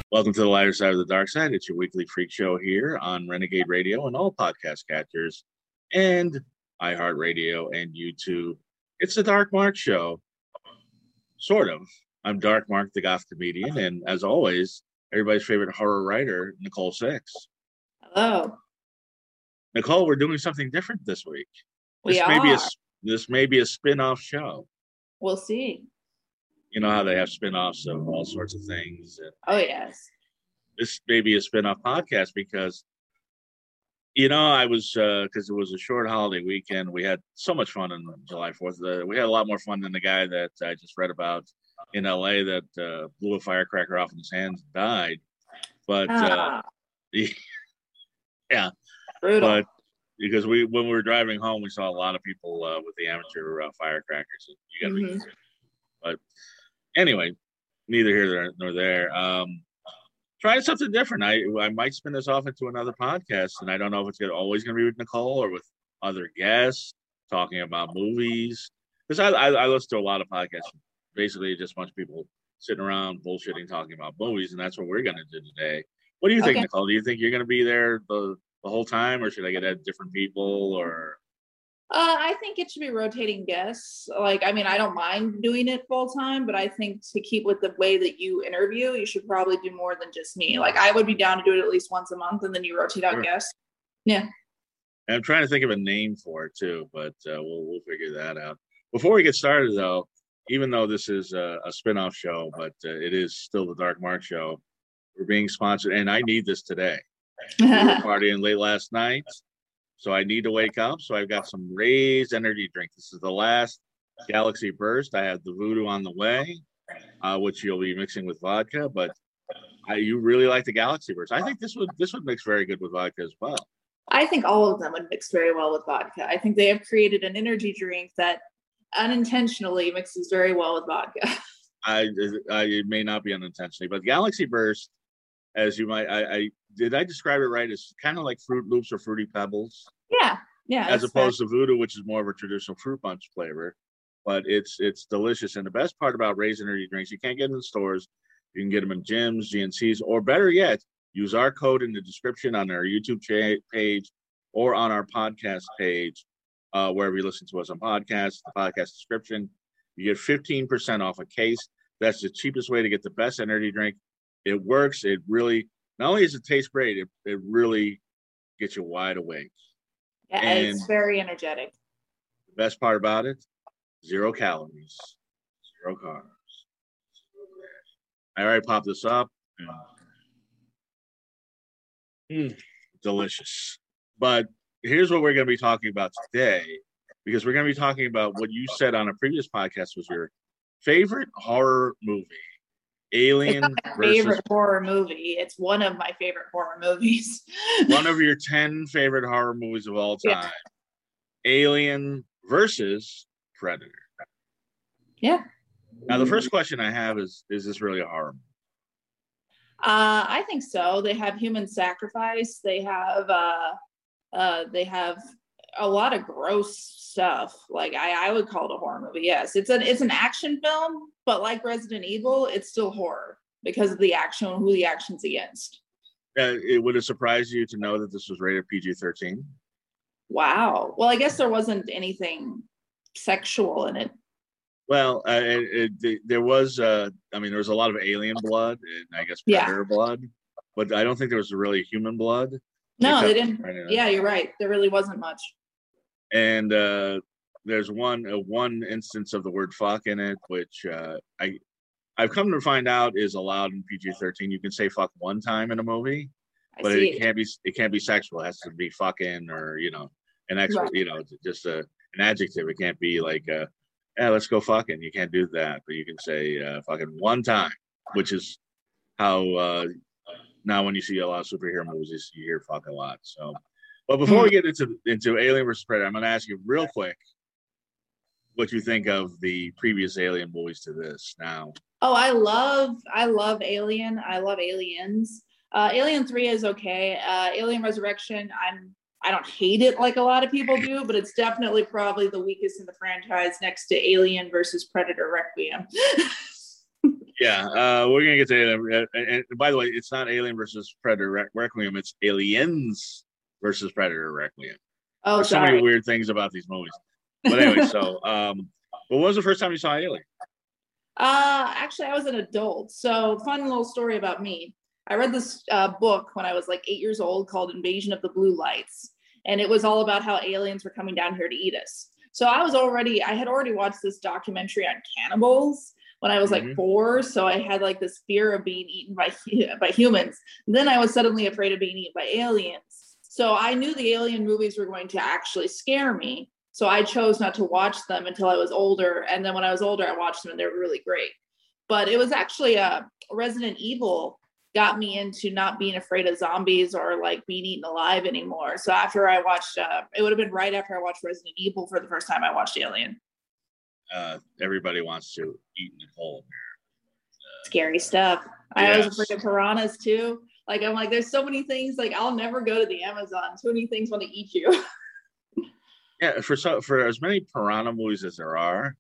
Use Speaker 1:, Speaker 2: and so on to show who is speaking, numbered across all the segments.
Speaker 1: Welcome to the lighter side of the dark side. It's your weekly freak show here on Renegade Radio and all podcast catchers and iHeartRadio and YouTube. It's the Dark Mark Show. Sort of. I'm Dark Mark, the goth comedian, and as always, everybody's favorite horror writer, Nicole Six.
Speaker 2: Hello.
Speaker 1: Nicole, we're doing something different this week.
Speaker 2: This
Speaker 1: may be a spin-off show.
Speaker 2: We'll see.
Speaker 1: You know how they have spin-offs of all sorts of things.
Speaker 2: Oh, yes.
Speaker 1: This may be a spin-off podcast because, I was, because it was a short holiday weekend. We had so much fun on July 4th. We had a lot more fun than the guy that I just read about in LA that blew a firecracker off in his hands and died. But, yeah.
Speaker 2: Brutal.
Speaker 1: But because when we were driving home, we saw a lot of people with the amateur firecrackers. You got to be But anyway, neither here nor there. Trying something different. I might spin this off into another podcast, and I don't know if it's always going to be with Nicole or with other guests talking about movies. Because I listen to a lot of podcasts. Basically, just a bunch of people sitting around bullshitting, talking about movies, and that's what we're going to do today. What do you think, Nicole? Do you think you're going to be there the whole time, or should I get at different people, or?
Speaker 2: I think it should be rotating guests. I don't mind doing it full time, but I think to keep with the way that you interview, you should probably do more than just me. I would be down to do it at least once a month, and then you rotate out guests. Yeah.
Speaker 1: And I'm trying to think of a name for it too, but we'll figure that out. Before we get started, though, even though this is a spin-off show, but it is still the Dark Mark Show, we're being sponsored, and I need this today. We were partying late last night. So I need to wake up. So I've got some Raised energy drink. This is the last Galaxy Burst. I have the Voodoo on the way, which you'll be mixing with vodka. But you really like the Galaxy Burst. I think this would mix very good with vodka as well.
Speaker 2: I think all of them would mix very well with vodka. I think they have created an energy drink that unintentionally mixes very well with vodka.
Speaker 1: It may not be unintentionally, but Galaxy Burst, as you might, did I describe it right? It's kind of like Fruit Loops or Fruity Pebbles.
Speaker 2: Yeah.
Speaker 1: As opposed to Voodoo, which is more of a traditional fruit punch flavor, but it's delicious. And the best part about Raised energy drinks, you can't get them in stores. You can get them in gyms, GNCs, or better yet, use our code in the description on our YouTube page or on our podcast page, wherever you listen to us on podcasts, the podcast description. You get 15% off a case. That's the cheapest way to get the best energy drink. It works. It really, not only does it taste great, it really gets you wide awake.
Speaker 2: Yeah, and it's very energetic.
Speaker 1: The best part about it, 0 calories, 0 carbs. I already popped this up. Delicious. But here's what we're going to be talking about today, because we're going to be talking about what you said on a previous podcast was your favorite horror movie. Alien
Speaker 2: it's not my favorite horror movie. It's one of my favorite horror movies.
Speaker 1: One of your 10 favorite horror movies of all time. Yeah. Alien versus Predator.
Speaker 2: Yeah.
Speaker 1: Now the first question I have is this really a horror movie?
Speaker 2: I think so. They have human sacrifice. They have a lot of gross stuff. I would call it a horror movie. Yes, it's an action film, but like Resident Evil, it's still horror because of the action, who the action's against.
Speaker 1: Would it surprise you to know that this was rated PG-13?
Speaker 2: Wow. Well, I guess there wasn't anything sexual in it.
Speaker 1: Well, there was. There was a lot of alien blood and I guess predator blood, but I don't think there was really human blood.
Speaker 2: No, they didn't. Yeah, you're right. There really wasn't much.
Speaker 1: And there's one instance of the word fuck in it, which I've come to find out is allowed in PG-13. You can say fuck one time in a movie, but it can't be sexual. It has to be fucking or an extra, right. Just an adjective. It can't be like let's go fucking. You can't do that, but you can say fucking one time, which is how now when you see a lot of superhero movies, you hear fuck a lot. So. But before we get into Alien vs. Predator, I'm going to ask you real quick what you think of the previous Alien movies to this now.
Speaker 2: Oh, I love Alien. I love Aliens. Alien 3 is okay. Alien Resurrection, I don't hate it like a lot of people do, but it's definitely probably the weakest in the franchise next to Alien vs. Predator Requiem.
Speaker 1: Yeah, we're gonna get to Alien. And by the way, it's not Alien versus Predator Requiem. It's Aliens versus Predator Requiem.
Speaker 2: Oh,
Speaker 1: There's so many weird things about these movies. But anyway, so what was the first time you saw Alien?
Speaker 2: Actually, I was an adult. So, fun little story about me. I read this book when I was like 8 years old called Invasion of the Blue Lights. And it was all about how aliens were coming down here to eat us. So I had already watched this documentary on cannibals when I was like 4. So I had like this fear of being eaten by humans. And then I was suddenly afraid of being eaten by aliens. So I knew the alien movies were going to actually scare me. So I chose not to watch them until I was older. And then when I was older, I watched them and they were really great. But it was actually Resident Evil got me into not being afraid of zombies or like being eaten alive anymore. So after I watched, it would have been right after I watched Resident Evil for the first time, I watched Alien.
Speaker 1: Everybody wants to eat Nicole.
Speaker 2: Scary stuff. I was afraid of piranhas too. Like, I'm like, there's so many things, like I'll never go to the Amazon. So many things want to eat you.
Speaker 1: Yeah, for as many piranha movies as there are,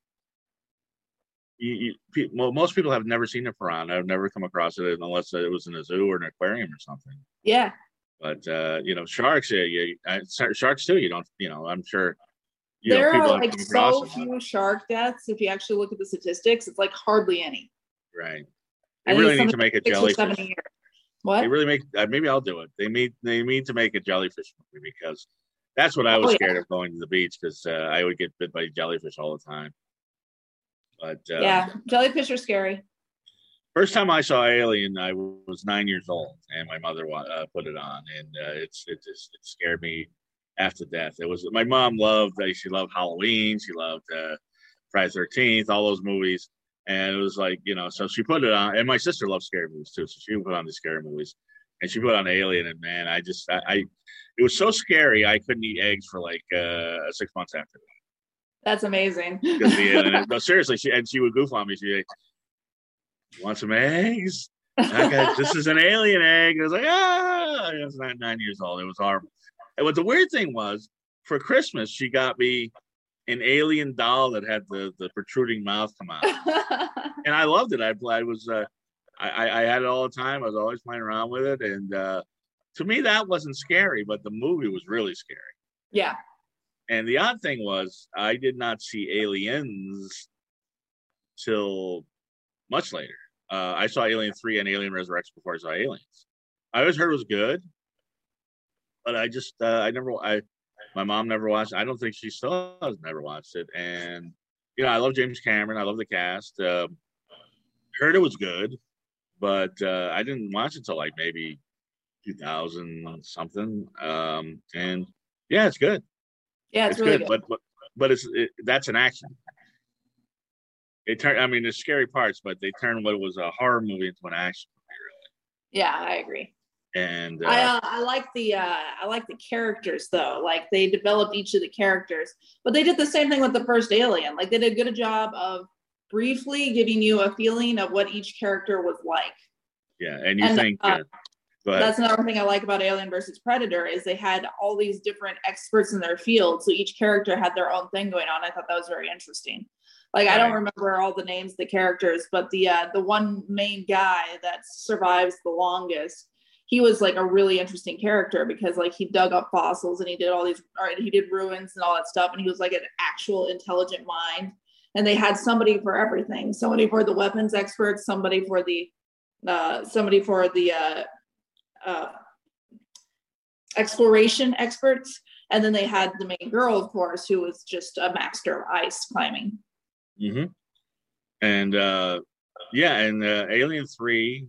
Speaker 1: most people have never seen a piranha. I've never come across it unless it was in a zoo or an aquarium or something.
Speaker 2: Yeah.
Speaker 1: But sharks, sharks too. You don't, I'm sure.
Speaker 2: There are like so few shark deaths. If you actually look at the statistics, it's like hardly any.
Speaker 1: Right. They really need to make a jellyfish.
Speaker 2: What?
Speaker 1: They really make. Maybe I'll do it. They need to make a jellyfish movie because that's what I was scared of going to the beach because I would get bit by jellyfish all the time. But
Speaker 2: jellyfish are scary.
Speaker 1: First time I saw Alien, I was 9 years old, and my mother put it on, and it scared me half to death. It was my mom she loved Halloween, she loved Friday the 13th, all those movies, and it was like so she put it on, and my sister loved scary movies too, so she would put on the scary movies, and she put on Alien, and man, it was so scary I couldn't eat eggs for like 6 months after that.
Speaker 2: That's amazing.
Speaker 1: No, seriously, she would goof on me. She'd like, want some eggs? This is an alien egg. I was like, I was 9 years old. It was horrible. And what the weird thing was, for Christmas, she got me an alien doll that had the protruding mouth come out, and I loved it. I had it all the time. I was always playing around with it, and to me, that wasn't scary, but the movie was really scary.
Speaker 2: Yeah.
Speaker 1: And the odd thing was, I did not see Aliens till much later. I saw Alien 3 and Alien Resurrection before I saw Aliens. I always heard it was good, but my mom never watched it. I don't think she still has never watched it. And, I love James Cameron. I love the cast. Heard it was good, but I didn't watch it till like maybe 2000 something. And yeah, it's good.
Speaker 2: Yeah, it's really good.
Speaker 1: But that's an action. There's scary parts, but they turned what was a horror movie into an action movie, really.
Speaker 2: Yeah, I agree.
Speaker 1: And
Speaker 2: I like the characters though. Like they developed each of the characters, but they did the same thing with the first Alien. Like they did a good job of briefly giving you a feeling of what each character was like.
Speaker 1: Yeah, and you think.
Speaker 2: That's another thing I like about Alien versus Predator is they had all these different experts in their field. So each character had their own thing going on. I thought that was very interesting. Like, I don't remember all the names of the characters, but the one main guy that survives the longest, he was like a really interesting character because like he dug up fossils and he did he did ruins and all that stuff. And he was like an actual intelligent mind. And they had somebody for everything. Somebody for the weapons experts, somebody for the exploration experts, and then they had the main girl, of course, who was just a master of ice climbing.
Speaker 1: And Alien 3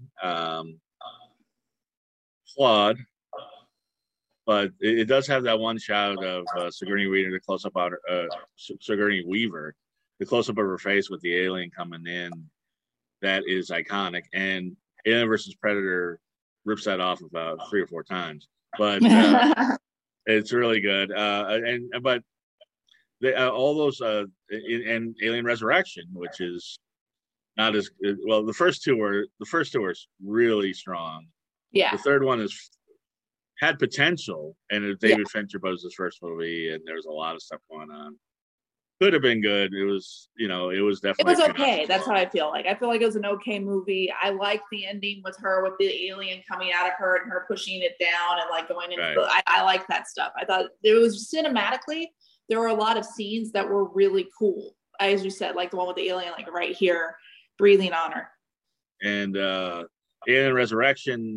Speaker 1: flawed, but it does have that one shot of Sigourney Weaver, the close-up of Sigourney Weaver, the close-up of her face with the alien coming in. That is iconic, and Alien versus Predator rips that off about 3 or 4 times, but it's really good. But all those in Alien Resurrection, which is not as well. The first two are really strong.
Speaker 2: Yeah.
Speaker 1: The third one had potential, and David Fincher was his first movie, and there's a lot of stuff going on. Could have been good. It was, it was
Speaker 2: It
Speaker 1: definitely.
Speaker 2: was okay. That's how I feel. Like I feel like it was an okay movie. I liked the ending with her with the alien coming out of her and her pushing it down and like going into
Speaker 1: Right.
Speaker 2: I like that stuff. I thought it was cinematically, there were a lot of scenes that were really cool. As you said, like the one with the alien, like right here, breathing on her.
Speaker 1: And Alien Resurrection,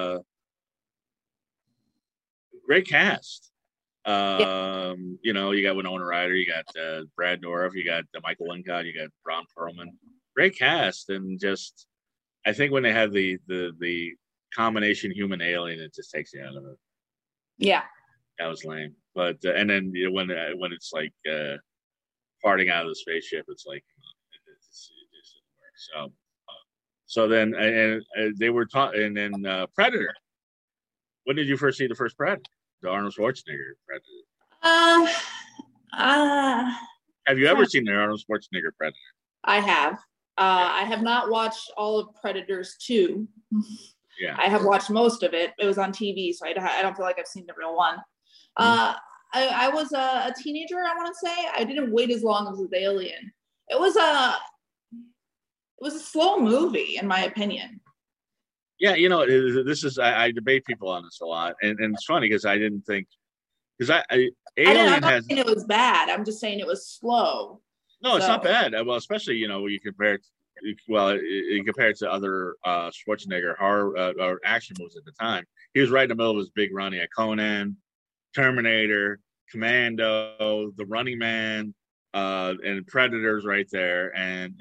Speaker 1: great cast.
Speaker 2: Yeah.
Speaker 1: You got Winona Ryder, you got Brad Dourif, you got Michael Wincott, you got Ron Perlman. Great cast, and just I think when they had the combination human alien, it just takes you out of it.
Speaker 2: Yeah.
Speaker 1: That was lame. But and then when it's like parting out of the spaceship, it's like it just didn't work. So then and they were taught, and then Predator. When did you first see the first Predator? The Arnold Schwarzenegger Predator.
Speaker 2: Uh, uh,
Speaker 1: Have you ever seen the Arnold Schwarzenegger Predator?
Speaker 2: I have. I have not watched all of Predators 2.
Speaker 1: Yeah.
Speaker 2: I have watched most of it. It was on TV, so I don't feel like I've seen the real one. I was a teenager, I want to say. I didn't wait as long as with Alien. It was a slow movie, in my opinion.
Speaker 1: Yeah, this is I debate people on this a lot, and it's funny because I didn't think because
Speaker 2: I'm not saying it was bad. I'm just saying it was slow.
Speaker 1: No, it's not bad. Well, especially when you compare it. Well, you compare it to other Schwarzenegger horror or action movies at the time. He was right in the middle of his big run. He had Conan, Terminator, Commando, The Running Man, and Predators right there, and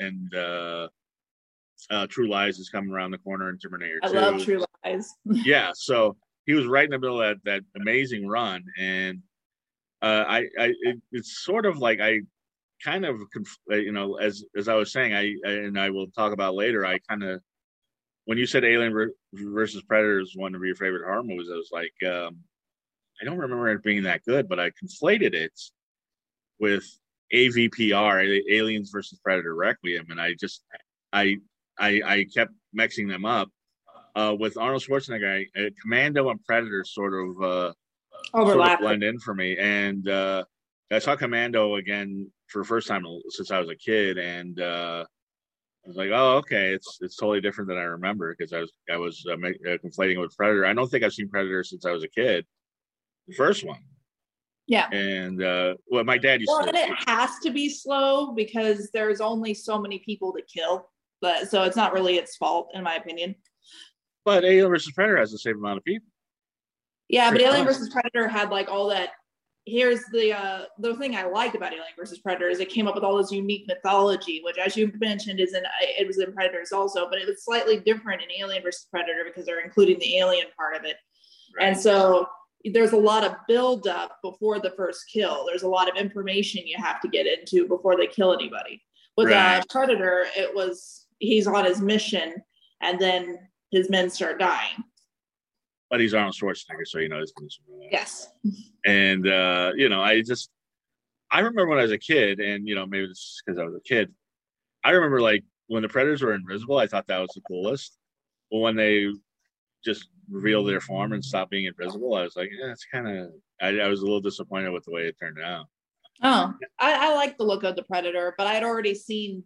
Speaker 1: True Lies is coming around the corner in Terminator 2.
Speaker 2: I love True Lies.
Speaker 1: Yeah, so he was right in the middle of that amazing run, and it's sort of like I kind of as I was saying, I will talk about later. I kind of when you said Alien versus Predator is one of your favorite horror movies, I was like, I don't remember it being that good, but I conflated it with AVPR, Aliens versus Predator Requiem, and I kept mixing them up with Arnold Schwarzenegger. Commando and Predator sort of blend in for me, and I saw Commando again for the first time since I was a kid, and I was like, oh, okay, it's totally different than I remember because I was conflating it with Predator. I don't think I've seen Predator since I was a kid, the first one.
Speaker 2: Yeah.
Speaker 1: And my dad used to.
Speaker 2: And it has to be slow because there's only so many people to kill, but so it's not really its fault, in my opinion.
Speaker 1: But Alien versus Predator has the same amount of people.
Speaker 2: Yeah, but Alien versus Predator had like all that. Here's the thing I liked about Alien versus Predator is it came up with all this unique mythology, which, as you mentioned, it was in Predators also, but it was slightly different in Alien versus Predator because they're including the alien part of it, right. And so there's a lot of build up before the first kill. There's a lot of information you have to get into before they kill anybody. With Predator, it was he's on his mission, and then his men start dying.
Speaker 1: But he's Arnold Schwarzenegger, so he's going to survive.
Speaker 2: Yes.
Speaker 1: And I remember when I was a kid, and maybe it's because I was a kid. I remember like when the Predators were invisible, I thought that was the coolest. But when they just revealed their form and stopped being invisible, I was like, yeah, it's kind of. I was a little disappointed with the way it turned out.
Speaker 2: Oh, I like the look of the Predator, but I had already seen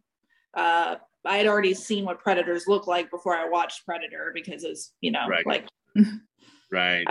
Speaker 2: what Predators look like before I watched Predator because it's
Speaker 1: right.
Speaker 2: like.
Speaker 1: Right.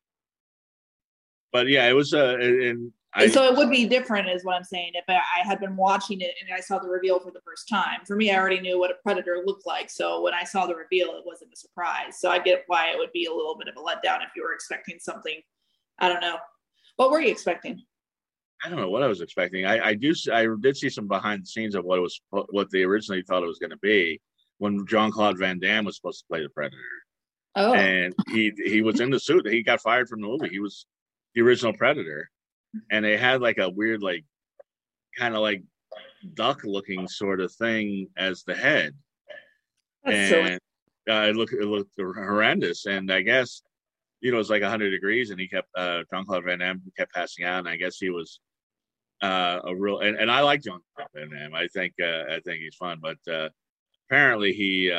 Speaker 1: But yeah, it was so
Speaker 2: it would be different is what I'm saying if I had been watching it and I saw the reveal for the first time. For me, I already knew what a Predator looked like, so when I saw the reveal, it wasn't a surprise. So I get why it would be a little bit of a letdown if you were expecting something. I don't know. What were you expecting?
Speaker 1: I don't know what I was expecting. I did see some behind the scenes of what they originally thought it was going to be when Jean-Claude Van Damme was supposed to play the Predator.
Speaker 2: Oh.
Speaker 1: And he was in the suit. He got fired from the movie. He was the original Predator, and they had like a weird, like kind of like duck-looking sort of thing as the head. That's and it looked horrendous. And I guess it was like 100 degrees, and he kept Jean-Claude Van Damme kept passing out. And I guess he was a real and I like Jean-Claude Van Damme. I think he's fun, but apparently he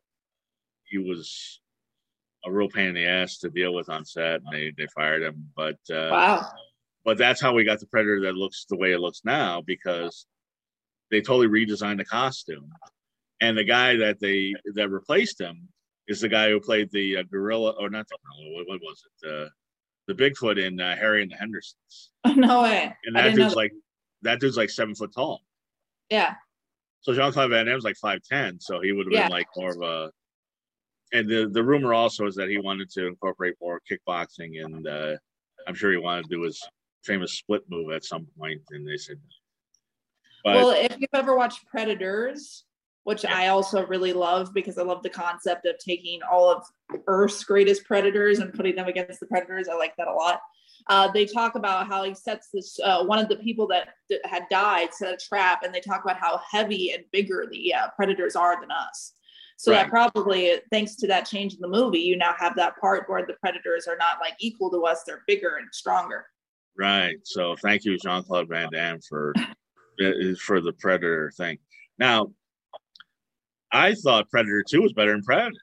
Speaker 1: was a real pain in the ass to deal with on set, and they fired him. But
Speaker 2: wow.
Speaker 1: But that's how we got the Predator that looks the way it looks now, because they totally redesigned the costume. And the guy that replaced him is the guy who played the gorilla, or not the gorilla, what was it? The Bigfoot in Harry and the Hendersons.
Speaker 2: No way.
Speaker 1: And that dude's like 7 foot tall.
Speaker 2: Yeah.
Speaker 1: So Jean-Claude Van Damme's like 5'10", so he would have been like more of a. And the rumor also is that he wanted to incorporate more kickboxing, and I'm sure he wanted to do his famous split move at some point, and they said no.
Speaker 2: Well, if you've ever watched Predators, which I also really love because I love the concept of taking all of Earth's greatest predators and putting them against the Predators. I like that a lot. They talk about how he sets this, one of the people that had died set a trap, and they talk about how heavy and bigger the Predators are than us. So that probably, thanks to that change in the movie, you now have that part where the Predators are not like equal to us. They're bigger and stronger.
Speaker 1: Right. So thank you, Jean-Claude Van Damme, for the Predator thing. Now, I thought Predator 2 was better than Predator.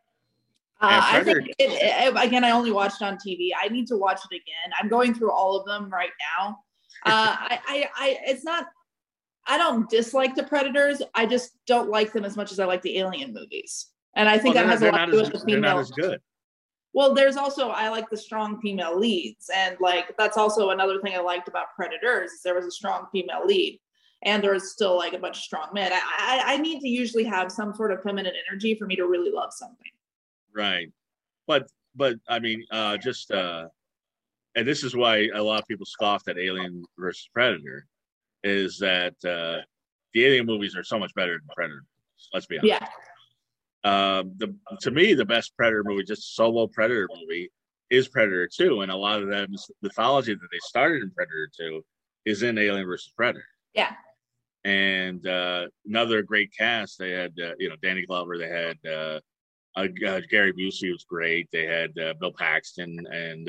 Speaker 2: I think again, I only watched on TV. I need to watch it again. I'm going through all of them right now. It's not, I don't dislike the Predators. I just don't like them as much as I like the Alien movies. And I think that has a lot to do with the female.
Speaker 1: They're not as good.
Speaker 2: Well, there's also, I like the strong female leads. And like, that's also another thing I liked about Predators is there was a strong female lead. And there was still like a bunch of strong men. I need to usually have some sort of feminine energy for me to really love something.
Speaker 1: Right. But I mean, and this is why a lot of people scoffed at Alien versus Predator, is that the Alien movies are so much better than Predator. Let's be honest.
Speaker 2: Yeah.
Speaker 1: To me, the best Predator movie, just solo Predator movie, is Predator 2. And a lot of that mythology that they started in Predator 2 is in Alien versus Predator.
Speaker 2: Yeah.
Speaker 1: And another great cast. They had, Danny Glover. They had Gary Busey was great. They had Bill Paxton, and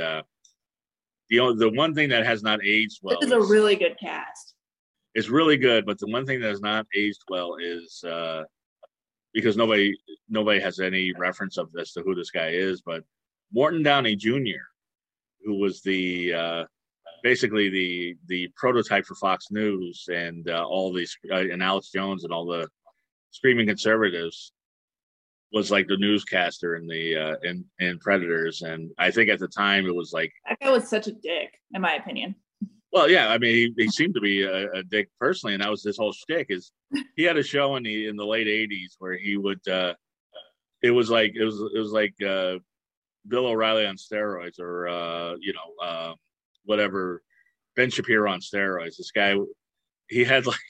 Speaker 1: the one thing that has not aged well.
Speaker 2: This is a really good cast.
Speaker 1: It's really good, but the one thing that has not aged well is because nobody has any reference of this to who this guy is, but Morton Downey Jr., who was basically the prototype for Fox News and all these and Alex Jones and all the screaming conservatives, was like the newscaster in Predators. And I think at the time it was like,
Speaker 2: that guy was such a dick, in my opinion.
Speaker 1: Well, yeah, I mean, he seemed to be a dick personally, and that was his whole shtick. Is he had a show in the late '80s where he would, it was like Bill O'Reilly on steroids, or whatever, Ben Shapiro on steroids. This guy, he had like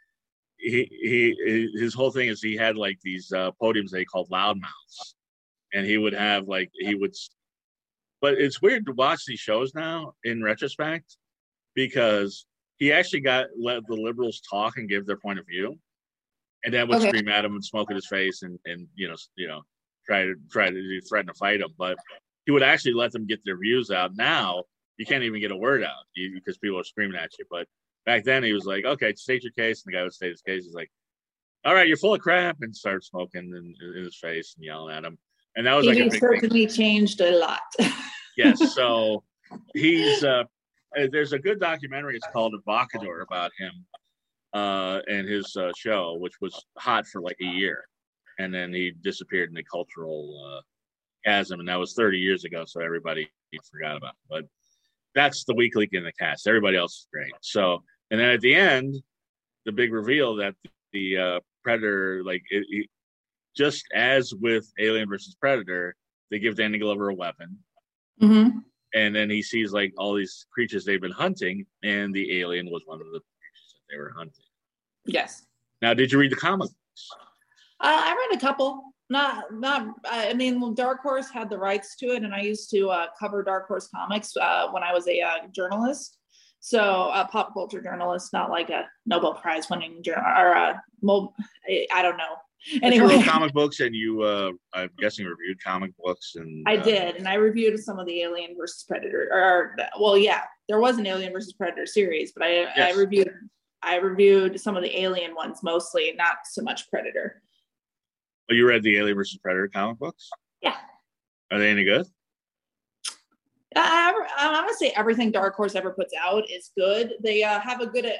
Speaker 1: his whole thing is he had like these podiums they called loudmouths, and he would have but it's weird to watch these shows now in retrospect, because he actually let the liberals talk and give their point of view, and then would scream at him and smoke in his face and try to threaten to fight him. But he would actually let them get their views out. Now you can't even get a word out because people are screaming at you. But back then he was like, okay, state your case, and the guy would state his case. He's like, all right, you're full of crap, and start smoking in his face and yelling at him. And that was like a big
Speaker 2: certainly changed a lot.
Speaker 1: Yes, so he's there's a good documentary. It's called Evocador, about him and his show, which was hot for like a year, and then he disappeared in the cultural chasm, and that was 30 years ago, so everybody forgot about it. But that's the weak link in the cast. Everybody else is great. So, and then at the end, the big reveal that the Predator, just as with Alien versus Predator, they give Danny Glover a weapon.
Speaker 2: Mm-hmm.
Speaker 1: And then he sees like all these creatures they've been hunting, and the alien was one of the creatures that they were hunting.
Speaker 2: Yes.
Speaker 1: Now, did you read the comic books?
Speaker 2: I read a couple. I mean, Dark Horse had the rights to it, and I used to cover Dark Horse comics when I was a journalist. So a pop culture journalist, not like a Nobel Prize winning journal, or I don't know. Anyway,
Speaker 1: you wrote comic books, and you, I'm guessing, reviewed comic books, and
Speaker 2: I did, and I reviewed some of the Alien versus Predator. There was an Alien versus Predator series, but I reviewed some of the Alien ones mostly, not so much Predator.
Speaker 1: Oh, you read the Alien versus Predator comic books?
Speaker 2: Yeah.
Speaker 1: Are they any good?
Speaker 2: I'm gonna say everything Dark Horse ever puts out is good. They have a good.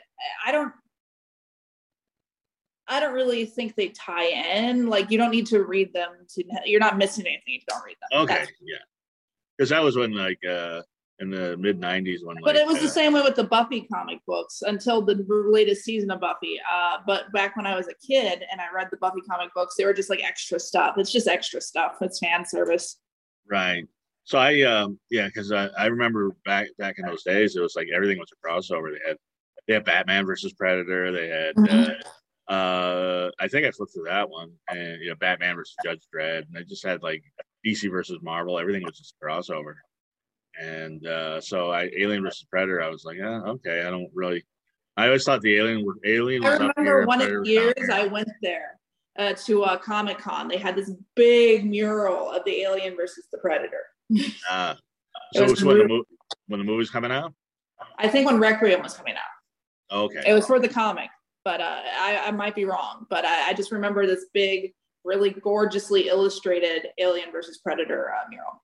Speaker 2: I don't really think they tie in. Like you don't need to read them. You're not missing anything if you don't read them.
Speaker 1: Okay, yeah, because that was when like in the mid '90s when.
Speaker 2: But it was the same way with the Buffy comic books until the latest season of Buffy. But back when I was a kid and I read the Buffy comic books, they were just like extra stuff. It's just extra stuff. It's fan service.
Speaker 1: Right. So because I remember back in those days, it was like everything was a crossover. They had Batman versus Predator. They had I think I flipped through that one, and Batman versus Judge Dredd, and they just had like DC versus Marvel. Everything was just a crossover. And so Alien versus Predator, I was like, yeah, okay. I always thought the Alien was
Speaker 2: up here. One of the years I went there to Comic-Con. They had this big mural of the Alien versus the Predator.
Speaker 1: So it was when the movie's coming out?
Speaker 2: I think when Requiem was coming out.
Speaker 1: Okay.
Speaker 2: It was for the comic, but I might be wrong. But I just remember this big, really gorgeously illustrated Alien versus Predator mural.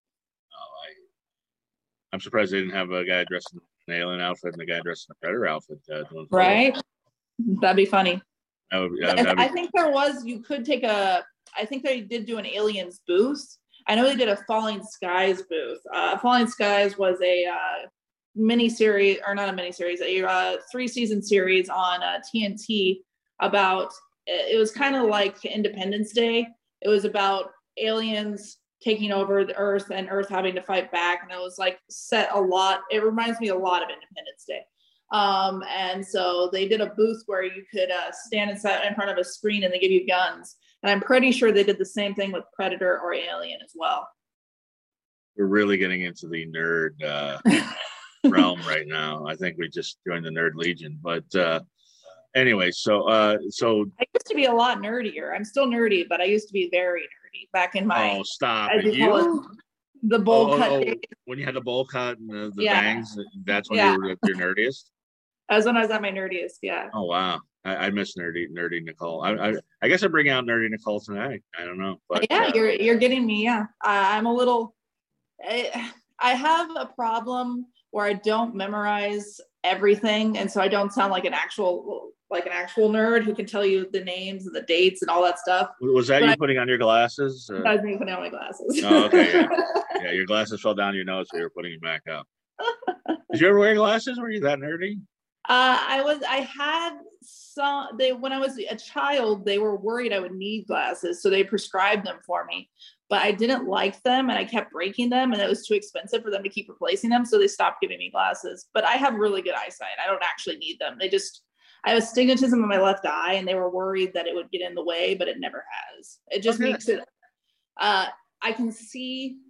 Speaker 1: I'm surprised they didn't have a guy dressed in an alien outfit and a guy dressed in a Predator outfit.
Speaker 2: Right? That'd be funny. I think there was, you could take I think they did do an Aliens booth. I know they did a Falling Skies booth. Falling Skies was a mini-series, or not a mini-series, a 3-season series on TNT about, it was kind of like Independence Day. It was about aliens taking over the Earth and Earth having to fight back. And it was like it reminds me a lot of Independence Day. And so they did a booth where you could stand in front of a screen and they give you guns. And I'm pretty sure they did the same thing with Predator or Alien as well.
Speaker 1: We're really getting into the nerd realm right now. I think we just joined the Nerd Legion. But anyway, so I
Speaker 2: used to be a lot nerdier. I'm still nerdy, but I used to be very nerdy back in my.
Speaker 1: Oh, stop it!
Speaker 2: The bowl cut. Days.
Speaker 1: When you had the bowl cut and the bangs, that's when you were at your nerdiest.
Speaker 2: That's when I was at my nerdiest. Yeah.
Speaker 1: Oh wow, I miss nerdy Nicole. I guess I bring out nerdy Nicole tonight. I don't know, but
Speaker 2: yeah, you're getting me. Yeah, I'm a little. I have a problem where I don't memorize everything, and so I don't sound like an actual nerd who can tell you the names and the dates and all that stuff.
Speaker 1: Was that you putting on your glasses?
Speaker 2: That was me putting on my glasses.
Speaker 1: Oh, okay. Yeah. Yeah, your glasses fell down your nose, so you were putting them back up. Did you ever wear glasses? Were you that nerdy?
Speaker 2: I had some. When I was a child, they were worried I would need glasses, so they prescribed them for me. But I didn't like them, and I kept breaking them, and it was too expensive for them to keep replacing them, so they stopped giving me glasses. But I have really good eyesight. I don't actually need them. I have astigmatism in my left eye, and they were worried that it would get in the way, but it never has. It just makes it. I can see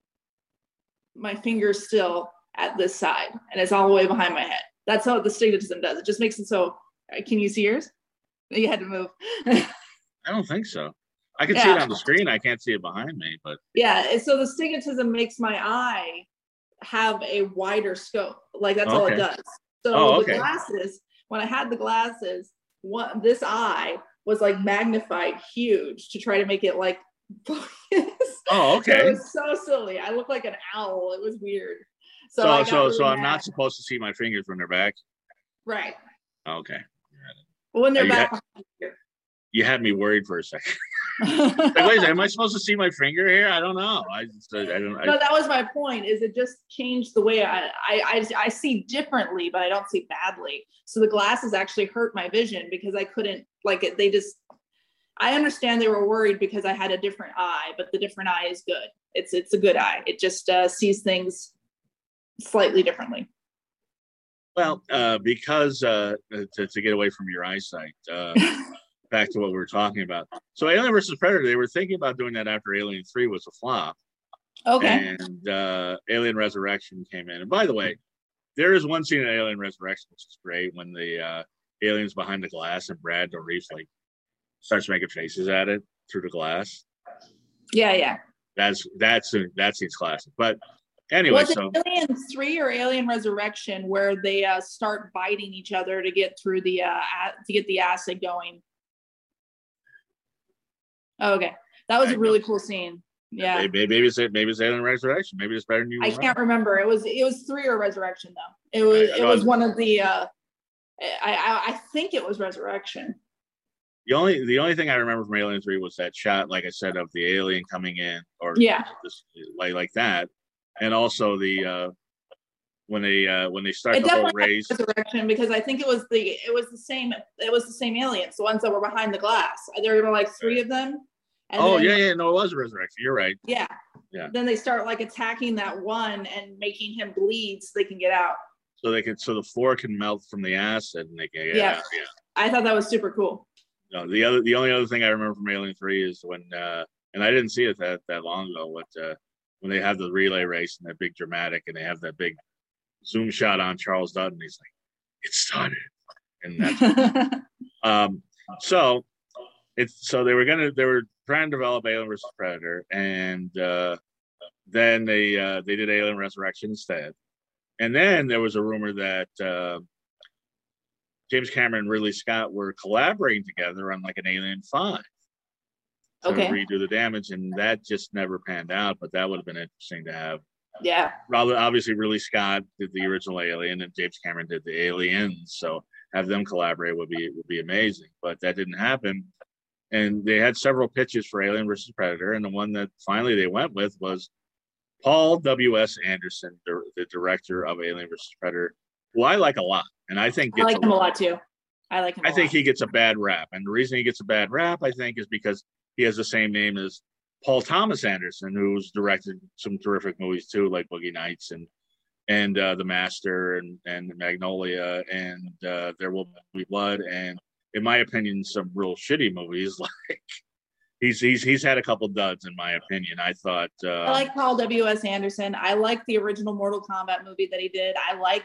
Speaker 2: my fingers still at this side, and it's all the way behind my head. That's how the astigmatism does. It just makes it so. Can you see yours? You had to move.
Speaker 1: I don't think so. I can see it on the screen. I can't see it behind me, but
Speaker 2: yeah. So the astigmatism makes my eye have a wider scope. Like that's all it does. So the glasses. When I had the glasses, this eye was like magnified huge to try to make it like focus.
Speaker 1: Oh, okay.
Speaker 2: So it was so silly. I looked like an owl. It was weird. So
Speaker 1: I'm not supposed to see my fingers when they're back.
Speaker 2: Right.
Speaker 1: Okay.
Speaker 2: Well, when they're back.
Speaker 1: You had me worried for a second. Like, wait, am I supposed to see my finger here? I don't know.
Speaker 2: No, that was my point. Is it just changed the way I see differently, but I don't see badly. So the glasses actually hurt my vision because I couldn't I understand they were worried because I had a different eye, but the different eye is good. It's a good eye. It just sees things slightly differently.
Speaker 1: Well, because to get away from your eyesight. Back to what we were talking about. So Alien versus Predator, they were thinking about doing that after Alien 3 was a flop.
Speaker 2: Okay.
Speaker 1: And Alien Resurrection came in. And by the way, there is one scene in Alien Resurrection which is great when the alien's behind the glass and Brad Dourif like starts making faces at it through the glass.
Speaker 2: Yeah.
Speaker 1: That scene's classic. But anyway,
Speaker 2: was it Alien 3 or Alien Resurrection where they start biting each other to get through the to get the acid going? Oh, okay, that was a really cool scene. Yeah.
Speaker 1: Maybe it's Alien Resurrection. Maybe it's better than you
Speaker 2: I
Speaker 1: remember.
Speaker 2: can't remember. It was 3 or Resurrection though. It was one of the. I think it was Resurrection.
Speaker 1: The only thing I remember from Alien 3 was that shot, like I said, of the alien coming in, or just like that, and also the when they start the whole race.
Speaker 2: Resurrection, because I think it was the same aliens, the ones that were behind the glass. There were like 3 of them.
Speaker 1: And no, it was a Resurrection. You're right.
Speaker 2: Yeah. Then they start like attacking that one and making him bleed so they can get out.
Speaker 1: So the floor can melt from the acid and they can get out. Yeah.
Speaker 2: I thought that was super cool.
Speaker 1: No, the only other thing I remember from Alien 3 is when and I didn't see it that long ago, but when they have the relay race and that big dramatic and they have that big zoom shot on Charles Dutton, he's like, "It started," and that's so they were trying to develop Alien vs. Predator, and then they did Alien Resurrection instead, and then there was a rumor that James Cameron and Ridley Scott were collaborating together on like an Alien 5 to redo the damage, and that just never panned out, but that would have been interesting to have.
Speaker 2: Yeah.
Speaker 1: Obviously, Ridley Scott did the original Alien, and James Cameron did the Aliens, so have them collaborate would be amazing, but that didn't happen. And they had several pitches for Alien versus Predator, and the one that finally they went with was Paul W.S. Anderson, the director of Alien versus Predator, who I like a lot. And I think
Speaker 2: I like him a lot too. I
Speaker 1: think he gets a bad rap. And the reason he gets a bad rap, I think, is because he has the same name as Paul Thomas Anderson, who's directed some terrific movies too, like Boogie Nights and The Master and Magnolia and There Will Be Blood, and in my opinion, some real shitty movies. Like he's had a couple duds in my opinion. I thought
Speaker 2: I like Paul W.S. Anderson. I like the original Mortal Kombat movie that he did. I like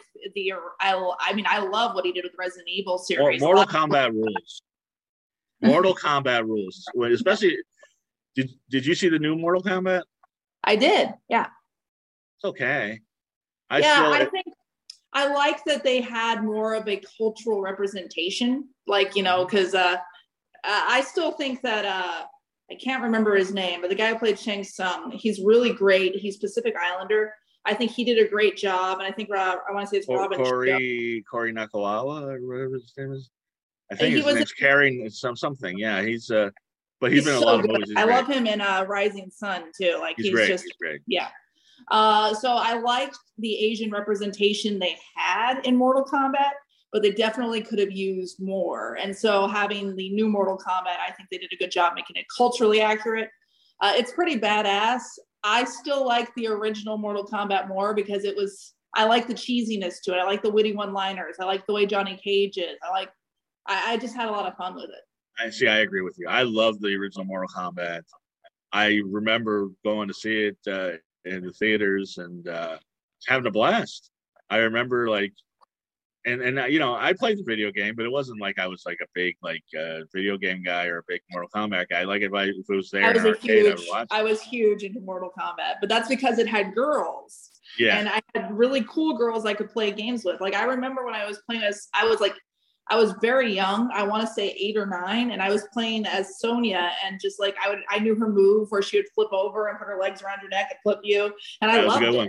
Speaker 2: I love what he did with the Resident Evil series.
Speaker 1: Mortal Kombat rules. Mortal Kombat rules. Especially, did you see the new Mortal Kombat?
Speaker 2: I did. Yeah.
Speaker 1: It's okay.
Speaker 2: I think I like that they had more of a cultural representation, like, because I still think that I can't remember his name, but the guy who played Shang Tsung, he's really great. He's Pacific Islander. I think he did a great job, and I think I want to say it's Robin
Speaker 1: Corey Nakalawa, or whatever his name is. I think his name's Carrying something. Yeah, he's been in a lot of movies.
Speaker 2: I love him in Rising Sun too. Like he's
Speaker 1: great.
Speaker 2: Just
Speaker 1: he's great.
Speaker 2: Yeah. So I liked the Asian representation they had in Mortal Kombat, but they definitely could have used more. And so having the new Mortal Kombat, I think they did a good job making it culturally accurate. It's pretty badass. I still like the original Mortal Kombat more because I like the cheesiness to it. I like the witty one-liners. I like the way Johnny Cage is. I just had a lot of fun with it.
Speaker 1: I agree with you. I love the original Mortal Kombat. I remember going to see it in the theaters and having a blast. I remember and I played the video game, but it wasn't like I was like a big video game guy or a big Mortal Kombat guy. Like if it was there in arcade, I would watch.
Speaker 2: I was huge into Mortal Kombat, but that's because it had girls.
Speaker 1: Yeah.
Speaker 2: And I had really cool girls I could play games with. Like I remember when I was playing I was very young. I want to say 8 or 9, and I was playing as Sonya, and just like I knew her move where she would flip over and put her legs around your neck and flip you, and I loved it.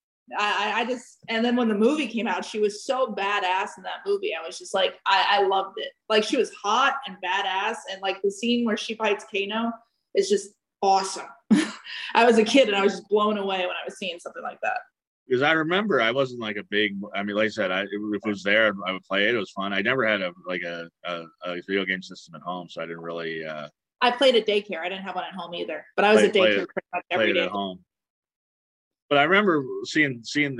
Speaker 2: And then when the movie came out, she was so badass in that movie. I was just like, I loved it. Like she was hot and badass, and like the scene where she fights Kano is just awesome. I was a kid and I was just blown away when I was seeing something like that.
Speaker 1: Because I remember I wasn't like a big. I mean, like I said, if it was there, I would play it. It was fun. I never had a video game system at home, so I didn't really.
Speaker 2: I played at daycare. I didn't have one at home either, but I was at daycare pretty much every day.
Speaker 1: At home. But I remember seeing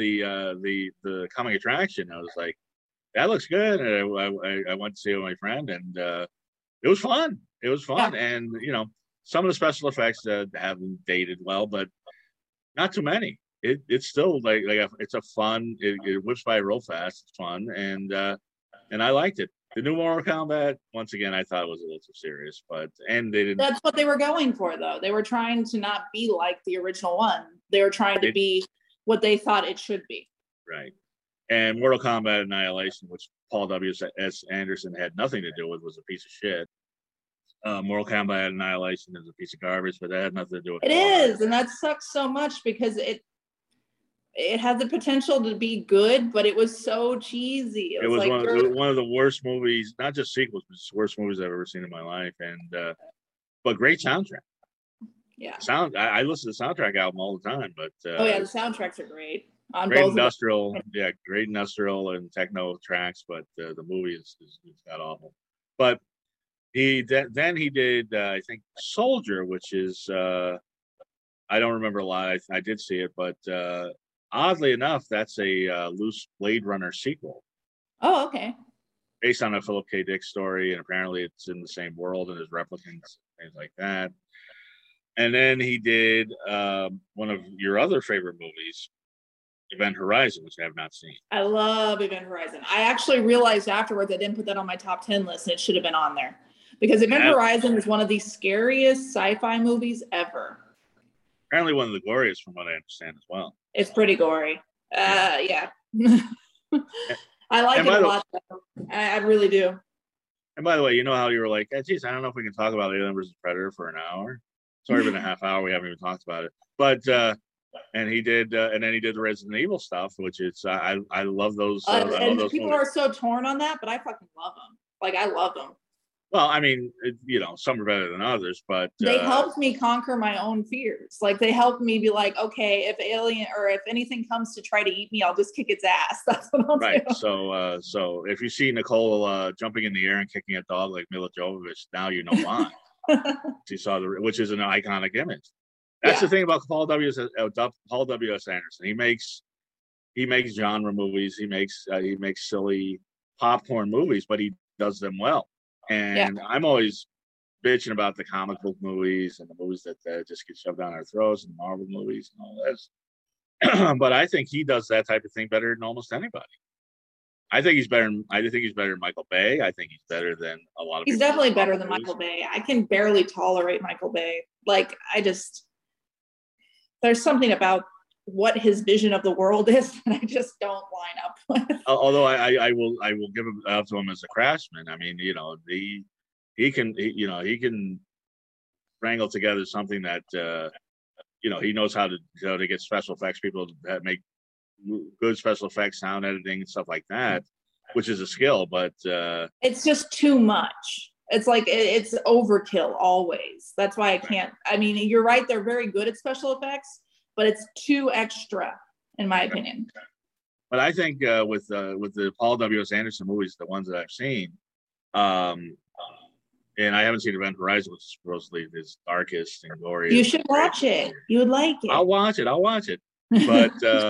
Speaker 1: the coming attraction. I was like, that looks good. And I went to see it with my friend, and it was fun. It was fun, yeah. And some of the special effects haven't dated well, but not too many. It's still it's a fun. It whips by real fast. It's fun, and I liked it. The new Mortal Kombat, once again, I thought it was a little too serious, and they didn't.
Speaker 2: That's what they were going for, though. They were trying to not be like the original one. They were trying to be what they thought it should be.
Speaker 1: Right. And Mortal Kombat Annihilation, which Paul W.S. Anderson had nothing to do with, was a piece of shit. Mortal Kombat Annihilation is a piece of garbage, but that had nothing to do with
Speaker 2: it. Is, and that sucks so much because it had the potential to be good, but it was so cheesy.
Speaker 1: It was like one of the worst movies, not just sequels, but just worst movies I've ever seen in my life. And but great soundtrack.
Speaker 2: Yeah,
Speaker 1: I listen to the soundtrack album all the time. But
Speaker 2: oh yeah, the soundtracks are great. On
Speaker 1: great
Speaker 2: both
Speaker 1: industrial, great industrial and techno tracks. But the movie is god awful. But then he did I think Soldier, which is I don't remember a lot. I did see it, but oddly enough, that's a loose Blade Runner sequel.
Speaker 2: Oh, okay.
Speaker 1: Based on a Philip K. Dick story, and apparently it's in the same world and there's replicants, things like that. And then he did one of your other favorite movies, Event Horizon, which I have not seen.
Speaker 2: I love Event Horizon. I actually realized afterwards I didn't put that on my top 10 list, and it should have been on there. Because Event Horizon is one of the scariest sci-fi movies ever.
Speaker 1: Apparently one of the glorious, from what I understand, as well.
Speaker 2: It's pretty gory. Yeah. I like it a lot, though. I really do.
Speaker 1: And by the way, you know how you were like, geez, I don't know if we can talk about Alien vs. Predator for an hour. It's already been a half hour. We haven't even talked about it. But and he did, and then he did the Resident Evil stuff, which is I love those.
Speaker 2: And those people movies. Are so torn on that, but I fucking love them. Like I love them.
Speaker 1: Well, I mean, some are better than others, but
Speaker 2: they helped me conquer my own fears. Like they helped me be like, okay, if alien or if anything comes to try to eat me, I'll just kick its ass. That's what I'll do.
Speaker 1: So if you see Nicole jumping in the air and kicking a dog like Mila Jovovich, now you know why. She saw which is an iconic image. That's the thing about Paul W.S. Anderson. He makes genre movies. He makes silly popcorn movies, but he does them well. And I'm always bitching about the comic book movies and the movies that just get shoved down our throats, and Marvel movies and all this. But I think he does that type of thing better than almost anybody. I think he's better than Michael Bay. I think he's better than a lot of people.
Speaker 2: He's definitely better than Michael Bay. I can barely tolerate Michael Bay. Like there's something about what his vision of the world is that I just don't line up with.
Speaker 1: Although I will give it up to him as a craftsman. I mean, he can wrangle together something that he knows how to get special effects people that make good special effects, sound editing, and stuff like that, which is a skill. But
Speaker 2: it's just too much. It's like it's overkill always. That's why I can't. I mean, you're right. They're very good at special effects, but it's too extra, in my opinion.
Speaker 1: But I think with the Paul W.S. Anderson movies, the ones that I've seen, and I haven't seen Event Horizon, which is supposedly his darkest and glorious.
Speaker 2: You should watch it. You would like it.
Speaker 1: I'll watch it. But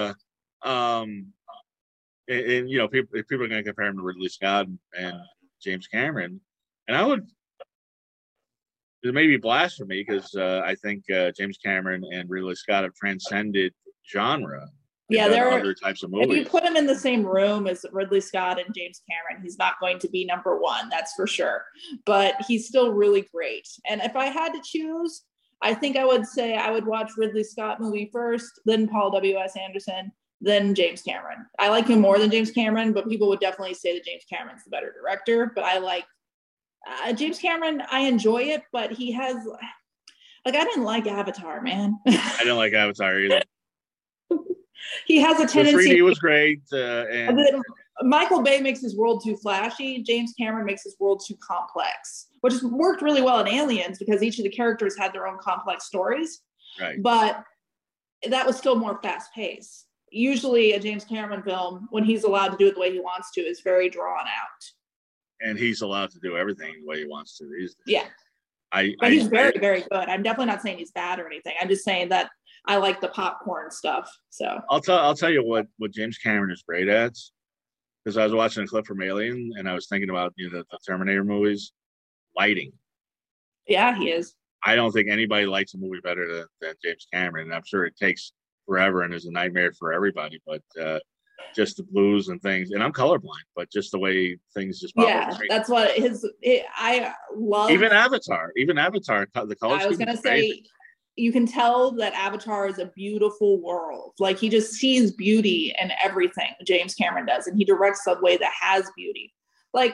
Speaker 1: and people are going to compare him to Ridley Scott and James Cameron, and I would. It may be blasphemy because I think James Cameron and Ridley Scott have transcended genre.
Speaker 2: Yeah, there are
Speaker 1: other types of movies.
Speaker 2: If you put him in the same room as Ridley Scott and James Cameron, he's not going to be number one, that's for sure. But he's still really great. And if I had to choose, I think I would say I would watch Ridley Scott movie first, then Paul W.S. Anderson, then James Cameron. I like him more than James Cameron, but people would definitely say that James Cameron's the better director. But I like James Cameron. I enjoy it, but he has I didn't like Avatar, man.
Speaker 1: I didn't like Avatar either.
Speaker 2: He has a tendency.
Speaker 1: The 3D was great. And
Speaker 2: Michael Bay makes his world too flashy. James Cameron makes his world too complex, which has worked really well in Aliens because each of the characters had their own complex stories.
Speaker 1: Right.
Speaker 2: But that was still more fast paced. Usually a James Cameron film, when he's allowed to do it the way he wants to, is very drawn out.
Speaker 1: And he's allowed to do everything the way he wants to these days.
Speaker 2: Yeah. But he's very, very good. I'm definitely not saying he's bad or anything. I'm just saying that I like the popcorn stuff. So
Speaker 1: I'll tell you what James Cameron is great at, because I was watching a clip from Alien and I was thinking about the Terminator movies. Lighting.
Speaker 2: Yeah, he is.
Speaker 1: I don't think anybody likes a movie better than James Cameron. And I'm sure it takes forever and is a nightmare for everybody, but just the blues and things. And I'm colorblind, but just the way things just pop up.
Speaker 2: That's what I love.
Speaker 1: Even Avatar, the color.
Speaker 2: I was going to say, you can tell that Avatar is a beautiful world. Like he just sees beauty in everything James Cameron does. And he directs a way that has beauty. Like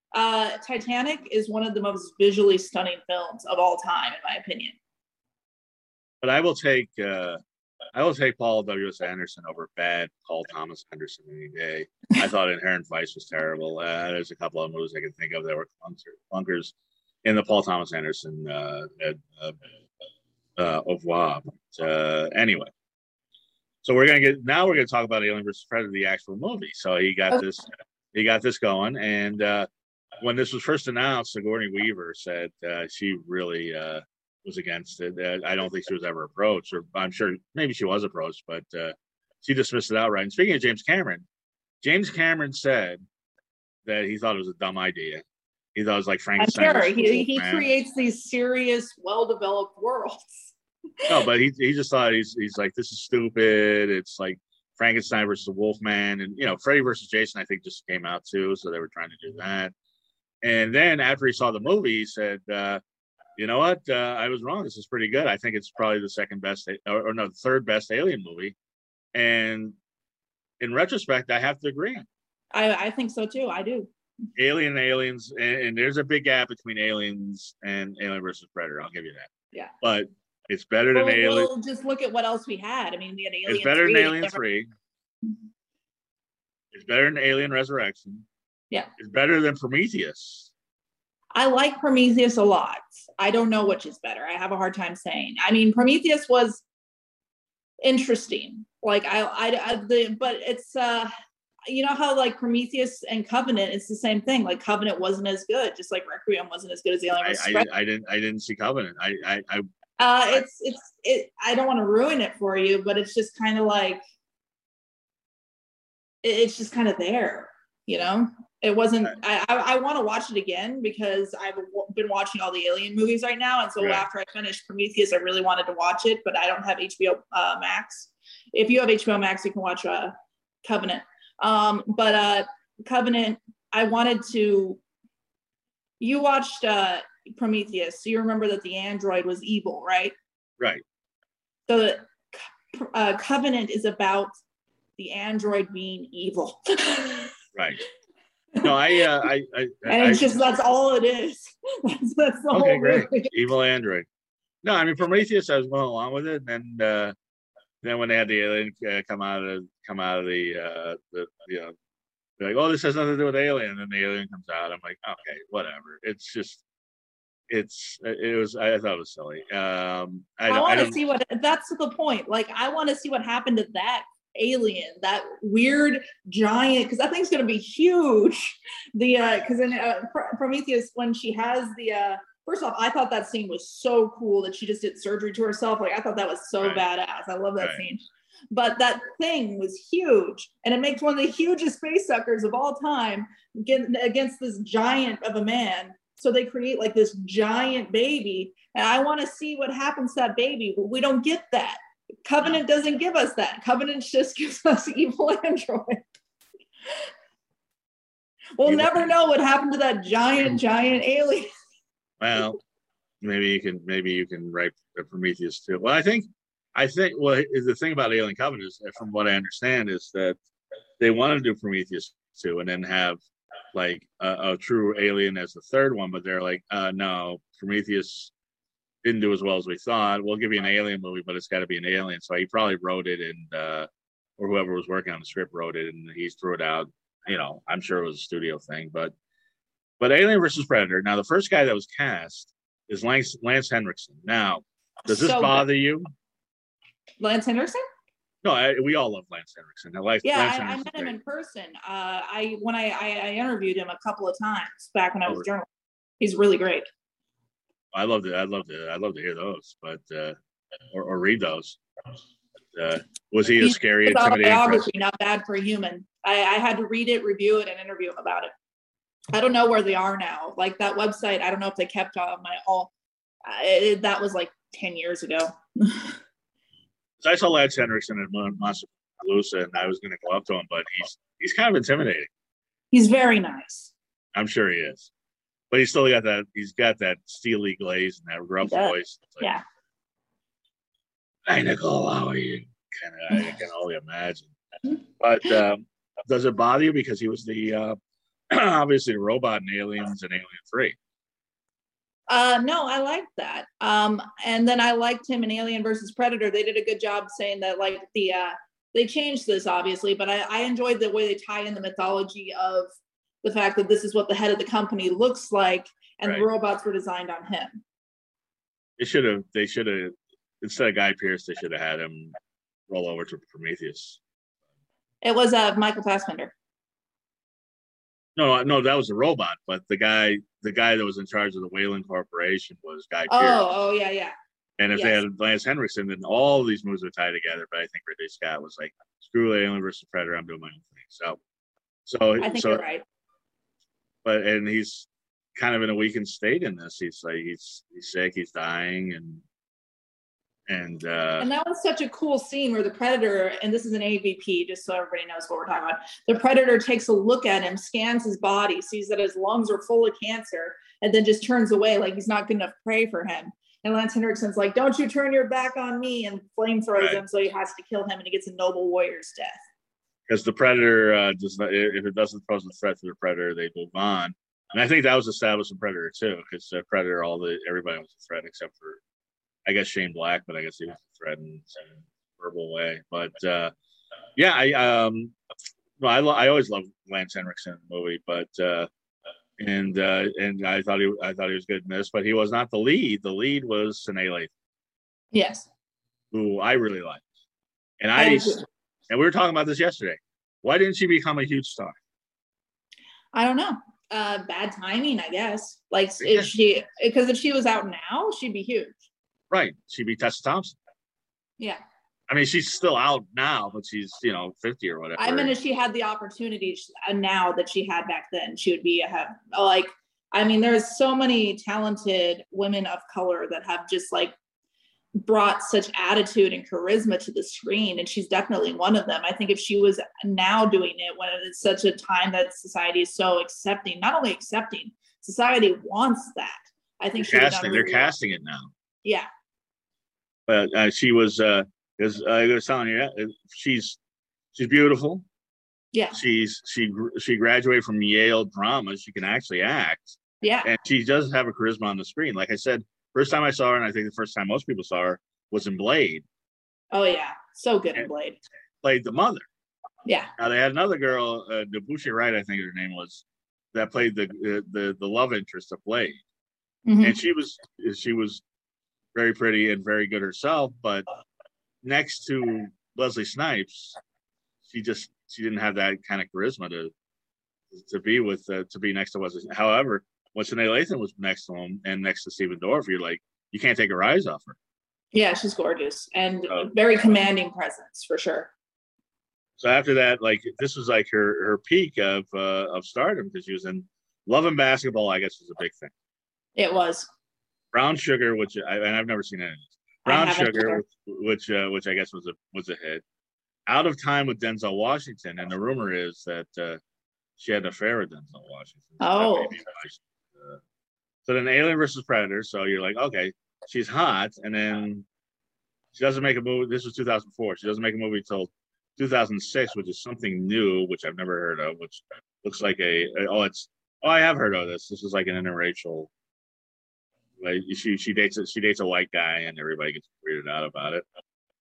Speaker 2: Titanic is one of the most visually stunning films of all time, in my opinion.
Speaker 1: But I will take Paul W.S. Anderson over bad Paul Thomas Anderson any day. I thought Inherent Vice was terrible. There's a couple of movies I can think of that were clunkers in the Paul Thomas Anderson au revoir. Anyway, so we're gonna talk about Alien vs. Predator, the actual movie. So he got this going, and when this was first announced, Sigourney Weaver said she really was against it. I don't think she was ever approached, or I'm sure maybe she was approached, but she dismissed it outright. And speaking of James Cameron said that he thought it was a dumb idea. He thought it was like Frankenstein.
Speaker 2: I'm sure he creates these serious, well-developed worlds.
Speaker 1: No, but he just thought he's like, this is stupid. It's like Frankenstein versus the Wolfman, and Freddy versus Jason I think just came out too, so they were trying to do that. And then after he saw the movie, he said, you know what? I was wrong. This is pretty good. I think it's probably the second best, the third best Alien movie. And in retrospect, I have to agree.
Speaker 2: I think so too. I do.
Speaker 1: Aliens, and there's a big gap between Aliens and Alien versus Predator. I'll give you that.
Speaker 2: Yeah.
Speaker 1: But it's better than Alien.
Speaker 2: Well, just look at what else we had. I mean, we had Alien.
Speaker 1: It's better than Alien 3. It's better than Alien Resurrection.
Speaker 2: Yeah.
Speaker 1: It's better than Prometheus.
Speaker 2: I like Prometheus a lot. I don't know which is better. I have a hard time saying. I mean, Prometheus was interesting. Like but it's you know how like Prometheus and Covenant, it's the same thing. Like Covenant wasn't as good, just like Requiem wasn't as good as Alien.
Speaker 1: I didn't see Covenant. I
Speaker 2: don't want to ruin it for you, but it's just kind of like it's just kind of there, It wasn't. I want to watch it again because I've been watching all the Alien movies right now, and so after I finished Prometheus, I really wanted to watch it, but I don't have HBO Max. If you have HBO Max, you can watch Covenant. But Covenant, I wanted to. You watched Prometheus, so you remember that the android was evil, right?
Speaker 1: Right.
Speaker 2: So Covenant is about the android being evil.
Speaker 1: Right. No, and
Speaker 2: it's just that's all it is. That's the whole
Speaker 1: great.
Speaker 2: Movie.
Speaker 1: Evil android. No, I mean Prometheus, I was going along with it, and then when they had the alien come out of the they're like, oh, this has nothing to do with Alien, and then the alien comes out. I'm like, okay, whatever. It's just, I thought it was silly. I want to
Speaker 2: see what. That's the point. Like, I want to see what happened to that alien, that weird giant, because that thing's going to be huge. Because in Prometheus, when she has the first off, I thought that scene was so cool that she just did surgery to herself. Like, I thought that was so badass. I love that scene. But that thing was huge, and it makes one of the hugest face suckers of all time against this giant of a man. So they create like this giant baby, and I want to see what happens to that baby. But we don't get that. Covenant doesn't give us that. Covenant just gives us evil android. We'll never know what happened to that giant alien.
Speaker 1: Well, maybe you can write Prometheus too. Well, I think the thing about Alien Covenant is, from what I understand, is that they want to do Prometheus 2 and then have like a true alien as the third one, but they're like, no, Prometheus didn't do as well as we thought. We'll give you an alien movie, but it's got to be an alien. So he probably wrote it, and or whoever was working on the script wrote it, and he threw it out. I'm sure it was a studio thing, but Alien versus Predator. Now, the first guy that was cast is Lance Henriksen. Now, does this bother you?
Speaker 2: Lance Henriksen?
Speaker 1: No, we all love Lance Henriksen.
Speaker 2: I met him in person. When I interviewed him a couple of times back when I was journalism. He's really great.
Speaker 1: I love to hear those, but or read those. Was he a scary, intimidating?
Speaker 2: Autobiography, not bad for a human. I had to read it, review it, and interview him about it. I don't know where they are now. Like that website, I don't know if they kept on that was like 10 years ago.
Speaker 1: So I saw Lance Henriksen at Monsterpalooza, and I was going to go up to him, but he's kind of intimidating.
Speaker 2: He's very nice.
Speaker 1: I'm sure he is, but he's still got that. He's got that steely glaze and that rough voice. Like, Hi, Nicole. How are you? I can only imagine. But does it bother you because he was the obviously the robot in Aliens and Alien 3.
Speaker 2: No, I liked that. And then I liked him in Alien versus Predator. They did a good job saying that, like, they changed this obviously, but I enjoyed the way they tie in the mythology of the fact that this is what the head of the company looks like, and the robots were designed on him.
Speaker 1: They should have, instead of Guy Pearce, they should have had him roll over to Prometheus.
Speaker 2: It was Michael Fassbender.
Speaker 1: No, that was a robot, but the guy that was in charge of the Weyland Corporation was Guy Pearce.
Speaker 2: Oh, yeah.
Speaker 1: And if they had Lance Henriksen, then all these movies would tie together. But I think Ridley Scott was like, "Screw Alien versus Predator, I'm doing my own thing." So I think
Speaker 2: you're right.
Speaker 1: But he's kind of in a weakened state in this. He's like he's sick, he's dying, and
Speaker 2: that was such a cool scene where the Predator, and this is an AVP, just so everybody knows what we're talking about. The Predator takes a look at him, scans his body, sees that his lungs are full of cancer, and then just turns away like he's not good enough prey for him. And Lance Henriksen's like, "Don't you turn your back on me," and flamethrowers him, so he has to kill him, and he gets a noble warrior's death. Because
Speaker 1: the Predator does not, if it doesn't pose a threat to the Predator, they move on. And I think that was established in Predator too, because Predator, everybody was a threat except for, I guess, Shane Black, but I guess he was a threat in some verbal way. But I always loved Lance Henriksen in the movie, but and I thought he was good in this, but he was not the lead. The lead was Sanaa Lathan.
Speaker 2: Yes.
Speaker 1: Who I really liked. And we were talking about this yesterday. Why didn't she become a huge star?
Speaker 2: I don't know. Bad timing, I guess. Like, if she was out now, she'd be huge.
Speaker 1: Right. She'd be Tessa Thompson.
Speaker 2: Yeah.
Speaker 1: I mean, she's still out now, but she's, 50 or whatever.
Speaker 2: I mean, if she had the opportunity now that she had back then, she would be there's so many talented women of color that have just like brought such attitude and charisma to the screen, and she's definitely one of them. I think if she was now doing it when it's such a time that society is so accepting, not only accepting, society wants that. I think
Speaker 1: they're casting it now.
Speaker 2: Yeah.
Speaker 1: But she was, as I was telling you, she's beautiful.
Speaker 2: Yeah.
Speaker 1: She graduated from Yale drama. She can actually act.
Speaker 2: Yeah.
Speaker 1: And she does have a charisma on the screen. Like I said, first time I saw her, and I think the first time most people saw her, was in Blade.
Speaker 2: Oh yeah, so good in Blade.
Speaker 1: Played the mother.
Speaker 2: Yeah.
Speaker 1: Now they had another girl, Debusha Wright, I think her name was, that played the love interest of Blade, and she was very pretty and very good herself. But next to Leslie Snipes, she didn't have that kind of charisma to be next to Wesley. However, when Sanaa Lathan was next to him and next to Stephen Dorff, you're like, you can't take her eyes off her.
Speaker 2: Yeah, she's gorgeous and very commanding presence for sure.
Speaker 1: So after that, like, this was like her peak of stardom, because she was in Love and Basketball, I guess, was a big thing.
Speaker 2: It was.
Speaker 1: Brown Sugar, which I've never seen any of this. Brown Sugar, which I guess was a hit. Out of Time with Denzel Washington, and the rumor is that she had an affair with Denzel Washington.
Speaker 2: Oh.
Speaker 1: So then Alien versus Predator. So you're like, okay, she's hot, and then she doesn't make a movie. This was 2004. She doesn't make a movie until 2006, which is something new, which I've never heard of. Which looks like I have heard of this. This is like an interracial. Like she dates a white guy, and everybody gets weirded out about it.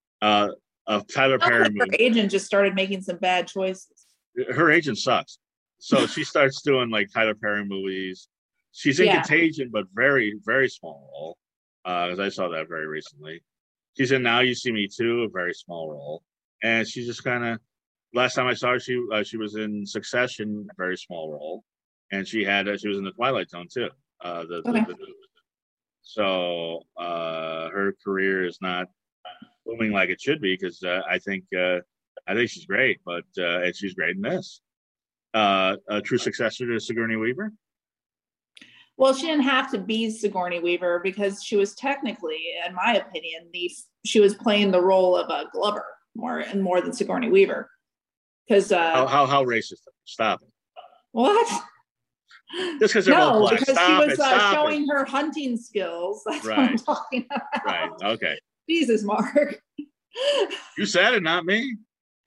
Speaker 1: Tyler Perry movie.
Speaker 2: Her agent just started making some bad choices.
Speaker 1: Her agent sucks. So she starts doing like Tyler Perry movies. She's in Contagion, but very, very small role. Because I saw that very recently. She's in Now You See Me Too, a very small role. And she's just kind of, last time I saw her, she was in Succession, a very small role. And she was in The Twilight Zone too. So her career is not booming like it should be, because I think she's great, but and she's great in this. A true successor to Sigourney Weaver.
Speaker 2: Well, she didn't have to be Sigourney Weaver, because she was technically, in my opinion, she was playing the role of a Glover more than Sigourney Weaver. Because
Speaker 1: how racist? Stop it.
Speaker 2: What?
Speaker 1: Just because they're both black.
Speaker 2: Because she was showing her hunting skills. That's what I'm talking about.
Speaker 1: Right. Okay.
Speaker 2: Jesus, Mark.
Speaker 1: You said it, not me.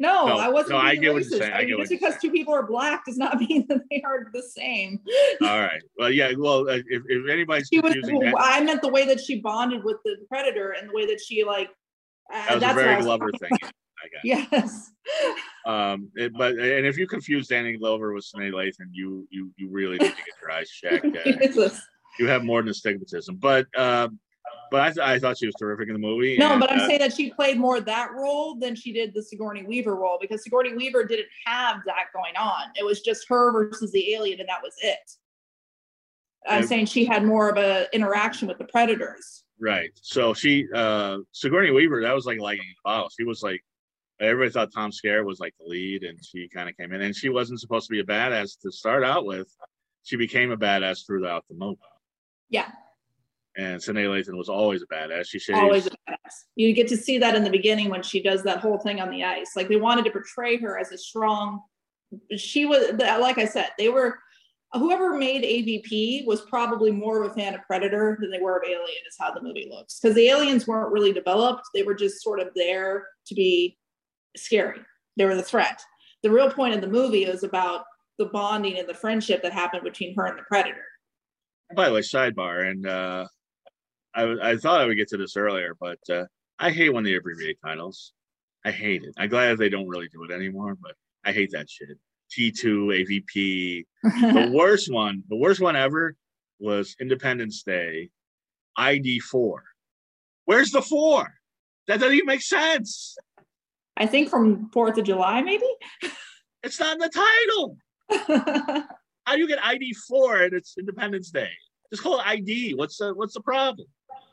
Speaker 2: No,
Speaker 1: No,
Speaker 2: I wasn't
Speaker 1: no, I
Speaker 2: being
Speaker 1: get what you're
Speaker 2: racist.
Speaker 1: saying.
Speaker 2: I
Speaker 1: I
Speaker 2: mean,
Speaker 1: get what
Speaker 2: just
Speaker 1: you're
Speaker 2: because
Speaker 1: saying.
Speaker 2: two people are black does not mean that they are the same.
Speaker 1: All right. Well, yeah. Well, if anybody's
Speaker 2: She was.
Speaker 1: confusing that,
Speaker 2: I meant the way that she bonded with the predator and the way that she like.
Speaker 1: that was a
Speaker 2: That's what I
Speaker 1: very
Speaker 2: was
Speaker 1: Glover
Speaker 2: talking
Speaker 1: thing.
Speaker 2: about.
Speaker 1: I got.
Speaker 2: Yes.
Speaker 1: But if you confuse Danny Glover with Sinead Lathan, you really need to get your eyes checked. You have more than astigmatism. But I thought she was terrific in the movie.
Speaker 2: No, but I'm saying that she played more that role than she did the Sigourney Weaver role, because Sigourney Weaver didn't have that going on. It was just her versus the alien, and that was it. I'm saying she had more of an interaction with the predators.
Speaker 1: Right. So Sigourney Weaver, that was like lightning in a bottle. She was like, everybody thought Tom Skerritt was like the lead, and she kind of came in, and she wasn't supposed to be a badass to start out with. She became a badass throughout the movie.
Speaker 2: Yeah.
Speaker 1: And Sinead Lathan was always a badass. She shaves.
Speaker 2: Always a badass. You get to see that in the beginning when she does that whole thing on the ice. Like, they wanted to portray her as a strong. She was, like I said, whoever made AVP was probably more of a fan of Predator than they were of Alien, is how the movie looks. Because the aliens weren't really developed. They were just sort of there to be scary. They were the threat. The real point of the movie is about the bonding and the friendship that happened between her and the Predator.
Speaker 1: By the way, sidebar, and I thought I would get to this earlier, but I hate when they abbreviate titles. I hate it. I'm glad they don't really do it anymore, but I hate that shit. T2, AVP. The worst one ever was Independence Day, ID4. Where's the 4? That doesn't even make sense.
Speaker 2: I think from 4th of July, maybe?
Speaker 1: It's not in the title. How do you get ID4 and it's Independence Day? Just call it ID. What's the problem?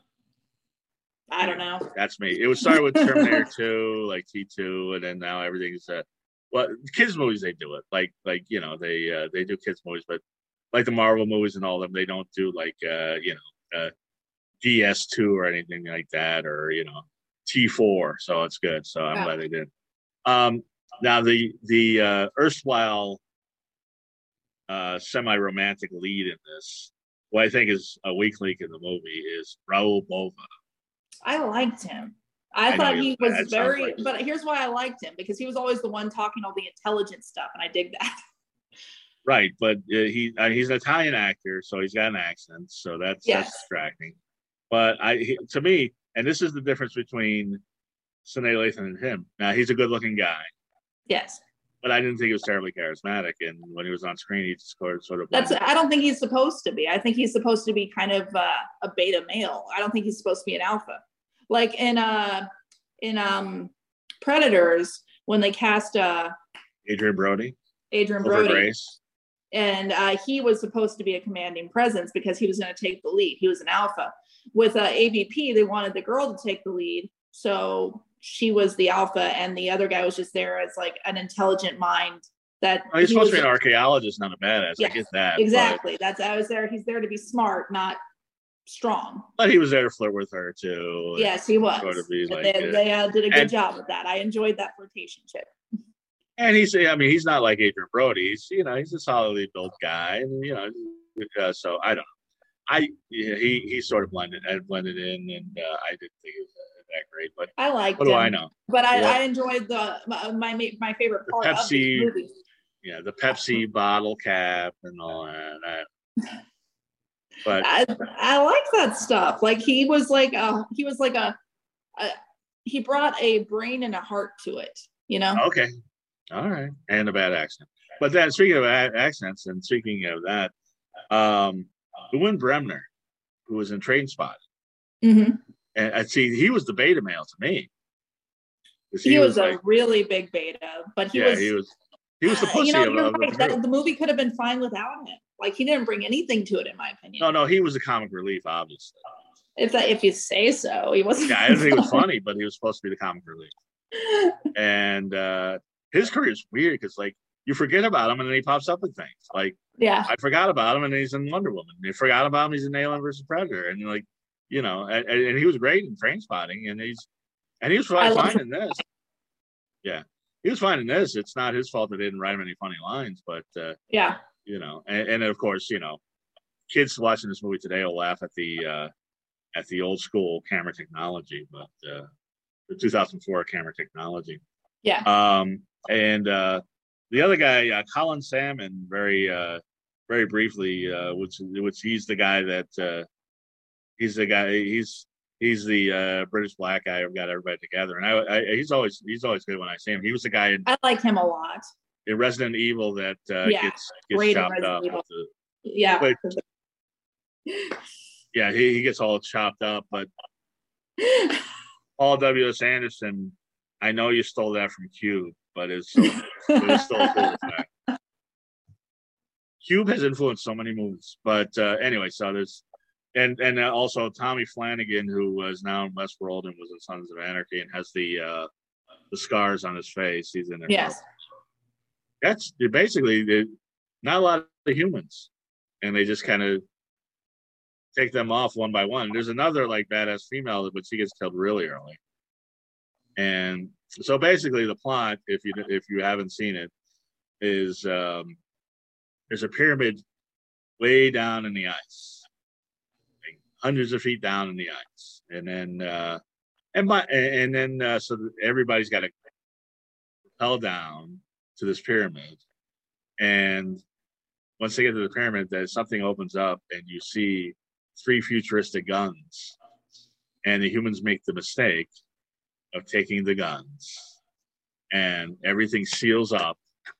Speaker 2: I don't know.
Speaker 1: That's me. It would start with Terminator 2, like T2, and then now everything's kids movies, they do it. Like they do kids movies, but like the Marvel movies and all of them, they don't do like DS2 or anything like that, or T4. So it's good. So I'm glad they did. Now the erstwhile semi-romantic lead in this, what I think is a weak link in the movie, is Raul Bova.
Speaker 2: I liked him. I thought he was very, but here's why I liked him, because he was always the one talking all the intelligent stuff, and I dig that.
Speaker 1: Right, but he's an Italian actor, so he's got an accent, so that's distracting. But to me, and this is the difference between Sinead Lathan and him. Now, he's a good-looking guy.
Speaker 2: Yes.
Speaker 1: But I didn't think he was terribly charismatic, and when he was on screen, he just sort of.
Speaker 2: I don't think he's supposed to be. I think he's supposed to be kind of a beta male. I don't think he's supposed to be an alpha. Like in Predators, when they cast
Speaker 1: Adrian Brody,
Speaker 2: Grace. And he was supposed to be a commanding presence because he was going to take the lead. He was an alpha. With AVP, they wanted the girl to take the lead, so she was the alpha, and the other guy was just there as like an intelligent mind.
Speaker 1: He's supposed to be an archaeologist, not a badass. Yes, I get that.
Speaker 2: Exactly. He's there to be smart, not strong.
Speaker 1: But he was there to flirt with her too.
Speaker 2: Yes, he was.
Speaker 1: Sort of be like,
Speaker 2: they did a good job with that. I enjoyed that flirtationship.
Speaker 1: And he's not like Adrian Brody. He's a solidly built guy, and so I don't know. He sort of blended in, and I didn't think it was that great. But
Speaker 2: I liked
Speaker 1: what
Speaker 2: him.
Speaker 1: do I know?
Speaker 2: But I enjoyed my favorite part of the movie.
Speaker 1: Yeah, the Pepsi bottle cap and all that. But
Speaker 2: I like that stuff. Like he brought a brain and a heart to it.
Speaker 1: Okay. All right. And a bad accent. But then, speaking of accents, and speaking of that, Ewan Bremner, who was in Trainspotting, and I see he was the beta male to me.
Speaker 2: He was a really big beta, but he was the pussy of the movie could have been fine without him. Like, he didn't bring anything to it, in my opinion.
Speaker 1: No, he was a comic relief, obviously.
Speaker 2: If you say so, he wasn't.
Speaker 1: Yeah, I didn't think it was funny, but he was supposed to be the comic relief. And his career is weird because, like, you forget about him and then he pops up in things. Like, I forgot about him and he's in Wonder Woman. You forgot about him, he's in Alien vs. Predator, and like, and he was great in Trainspotting, and he was fine in this. Yeah, he was fine in this. It's not his fault that they didn't write him any funny lines, but and of course, kids watching this movie today will laugh at the old school camera technology, but the 2004 camera technology.
Speaker 2: Yeah.
Speaker 1: And the other guy, Colin Salmon, very briefly, which he's the guy that he's the guy he's the British black guy who got everybody together, and he's always good when I see him. He was the guy
Speaker 2: I like him a lot.
Speaker 1: in Resident Evil that
Speaker 2: Yeah.
Speaker 1: gets
Speaker 2: Great in
Speaker 1: chopped
Speaker 2: Resident
Speaker 1: up.
Speaker 2: Evil. Yeah.
Speaker 1: But, yeah, he gets all chopped up, but Paul W.S. Anderson, I know you stole that from Cube, but it was still a cool effect. Cube has influenced so many movies, but anyway, so there's and also Tommy Flanagan, who was now in Westworld and was in Sons of Anarchy and has the scars on his face. He's in there.
Speaker 2: Yes.
Speaker 1: That's basically not a lot of humans, and they just kind of take them off one by one. There's another like badass female, but she gets killed really early. And so basically, the plot, if you haven't seen it, is there's a pyramid way down in the ice, like hundreds of feet down in the ice, and then so everybody's got to rappel down to this pyramid, and once they get to the pyramid, that something opens up, and you see 3 futuristic guns, and the humans make the mistake of taking the guns, and everything seals up,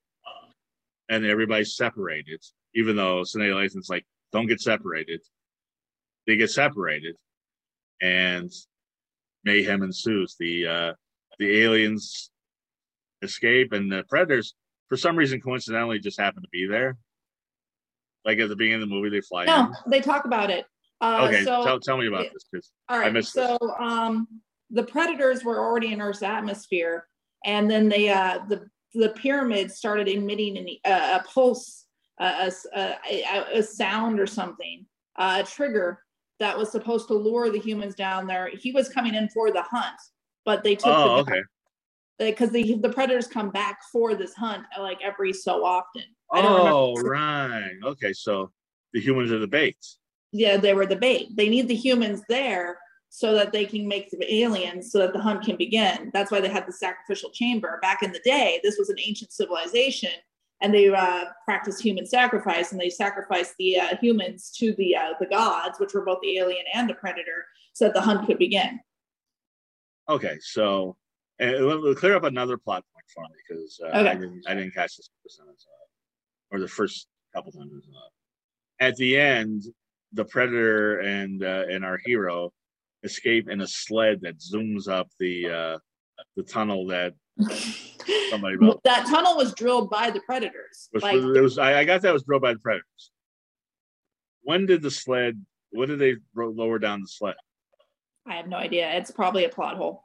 Speaker 1: and everybody's separated. Even though Simulation's like, don't get separated, they get separated, and mayhem ensues. The aliens escape, and the predators, for some reason, coincidentally, just happen to be there. Like at the beginning of the movie, they fly in.
Speaker 2: No, they talk about it.
Speaker 1: Okay,
Speaker 2: so
Speaker 1: tell me about this, because
Speaker 2: all right.
Speaker 1: I missed
Speaker 2: so
Speaker 1: this.
Speaker 2: The predators were already in Earth's atmosphere, and then they the pyramid started emitting a pulse, a sound or something, a trigger that was supposed to lure the humans down there. He was coming in for the hunt, but they took
Speaker 1: okay.
Speaker 2: Because the predators come back for this hunt like every so often.
Speaker 1: Right. Okay, so the humans are the bait.
Speaker 2: Yeah, they were the bait. They need the humans there so that they can make the aliens, so that the hunt can begin. That's why they had the sacrificial chamber. Back in the day, this was an ancient civilization, and they practiced human sacrifice, and they sacrificed the humans to the gods, which were both the alien and the predator, so that the hunt could begin.
Speaker 1: Okay, so we'll clear up another plot point for me, because I didn't catch this percentage, or the first couple times. At the end, the predator and our hero escape in a sled that zooms up the tunnel that somebody built.
Speaker 2: That tunnel was drilled by the predators.
Speaker 1: I got that was drilled by the predators. When did they lower down the sled?
Speaker 2: I have no idea. It's probably a plot hole.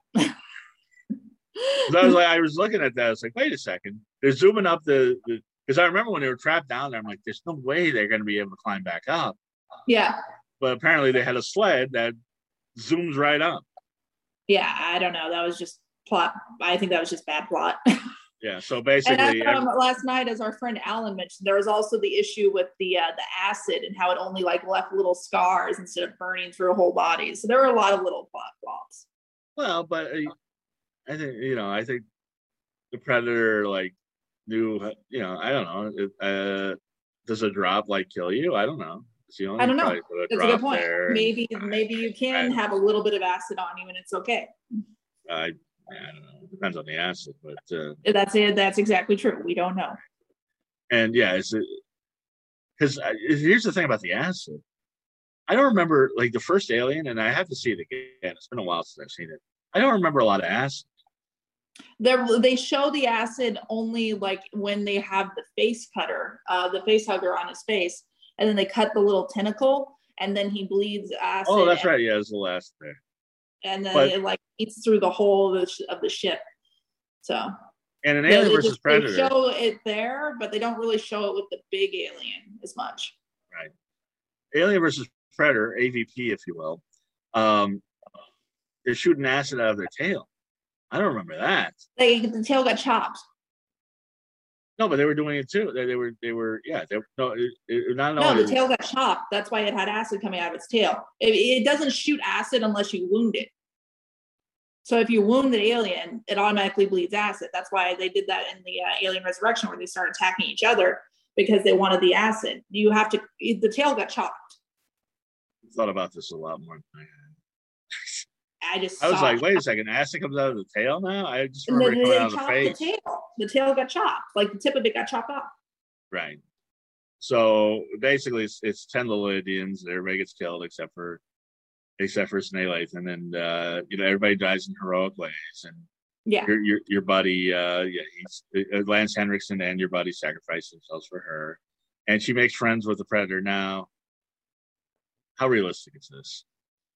Speaker 1: I was looking at that. I was like, wait a second. They're zooming up because I remember when they were trapped down there, I'm like, there's no way they're going to be able to climb back up.
Speaker 2: Yeah.
Speaker 1: But apparently they had a sled that zooms right up.
Speaker 2: Yeah, I don't know. That was just plot. I think that was just bad plot.
Speaker 1: Yeah, so basically,
Speaker 2: and last night, as our friend Alan mentioned, there was also the issue with the acid and how it only like left little scars instead of burning through a whole body. So there were a lot of little plot flaws.
Speaker 1: Well, but I think the predator like knew. I don't know. Does a drop like kill you? I don't know.
Speaker 2: I don't know. That's a good point. Maybe you can have a little bit of acid on you and it's okay.
Speaker 1: I don't know. It depends on the acid, but
Speaker 2: that's exactly true. We don't know.
Speaker 1: And yeah, because here's the thing about the acid. I don't remember like the first Alien, and I have to see it again. It's been a while since I've seen it. I don't remember a lot of acid.
Speaker 2: They show the acid only like when they have the face cutter, the face hugger on his face, and then they cut the little tentacle, and then he bleeds acid.
Speaker 1: Oh, that's right. Yeah, it's the last there.
Speaker 2: And then it like eats through the whole of the ship. So.
Speaker 1: And an Alien versus Predator.
Speaker 2: They show it there, but they don't really show it with the big alien as much.
Speaker 1: Right. Alien versus Predator, AVP, if you will. They're shooting acid out of their tail. I don't remember that.
Speaker 2: The tail got chopped.
Speaker 1: No, but they were doing it too.
Speaker 2: The tail got chopped. That's why it had acid coming out of its tail. It doesn't shoot acid unless you wound it. So if you wound the alien, it automatically bleeds acid. That's why they did that in the Alien Resurrection, where they started attacking each other because they wanted the acid. You have to. The tail got chopped.
Speaker 1: I thought about this a lot more than
Speaker 2: I just.
Speaker 1: I was like, wait a second, acid comes out of the tail now? I just remember it coming out of the face.
Speaker 2: The tail got chopped. Like the tip of it got chopped off.
Speaker 1: Right. So basically, it's 10 little Indians. Everybody gets killed except for Snae Lathan, and everybody dies in heroic ways. And your buddy, he's Lance Henriksen, and your buddy sacrifice themselves for her, and she makes friends with the Predator. Now, how realistic is this?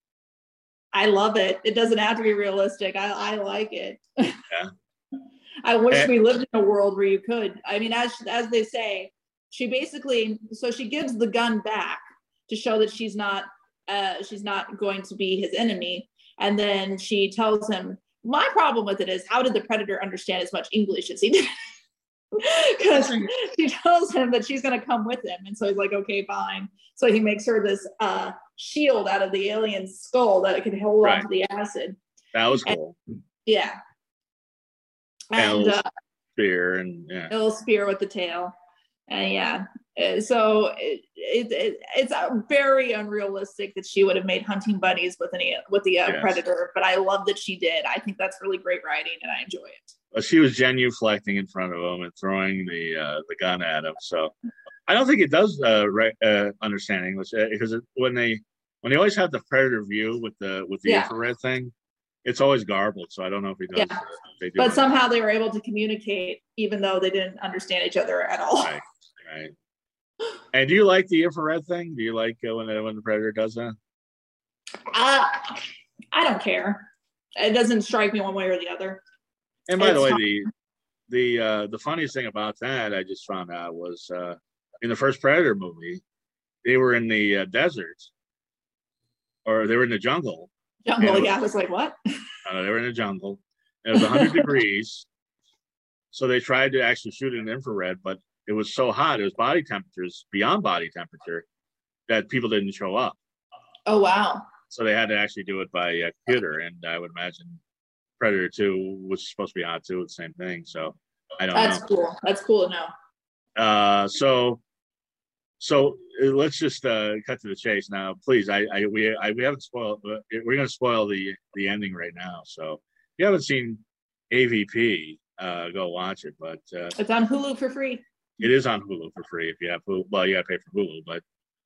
Speaker 2: I love it. It doesn't have to be realistic. I like it.
Speaker 1: Yeah.
Speaker 2: I wish we lived in a world where you could. I mean, as they say, she gives the gun back to show that she's not going to be his enemy. And then she tells him, my problem with it is, how did the Predator understand as much English as he did? Because she tells him that she's going to come with him. And so he's like, okay, fine. So he makes her this shield out of the alien's skull that it can hold on to the acid.
Speaker 1: That was cool.
Speaker 2: Yeah. And
Speaker 1: a little
Speaker 2: spear with the tail. And so it's very unrealistic that she would have made hunting buddies with the Predator, but I love that she did. I think that's really great writing, and I enjoy it.
Speaker 1: Well, she was genuflecting in front of him and throwing the gun at him. So I don't think it does understand English, because when they always have the Predator view with the infrared thing, it's always garbled. So I don't know if he does.
Speaker 2: Yeah. But somehow they were able to communicate, even though they didn't understand each other at all.
Speaker 1: Right. And do you like the infrared thing? Do you like when the Predator does that?
Speaker 2: I don't care. It doesn't strike me one way or the other.
Speaker 1: And by the way, the funniest thing about that I just found out was in the first Predator movie, they were in the desert, or they were in the jungle.
Speaker 2: I was like, what?
Speaker 1: They were in the jungle. It was 100 degrees. So they tried to actually shoot it in infrared, but it was so hot, it was body temperatures, beyond body temperature, that people didn't show up.
Speaker 2: Oh, wow.
Speaker 1: So they had to actually do it by computer. And I would imagine Predator 2 was supposed to be hot too, the same thing. So I don't know.
Speaker 2: That's cool. That's cool to know.
Speaker 1: So let's just cut to the chase now, please. We haven't spoiled. We're going to spoil the ending right now. So if you haven't seen AVP, go watch it. But it's
Speaker 2: on Hulu for free.
Speaker 1: It is on Hulu for free if you have Hulu. Well, you got to pay for Hulu, but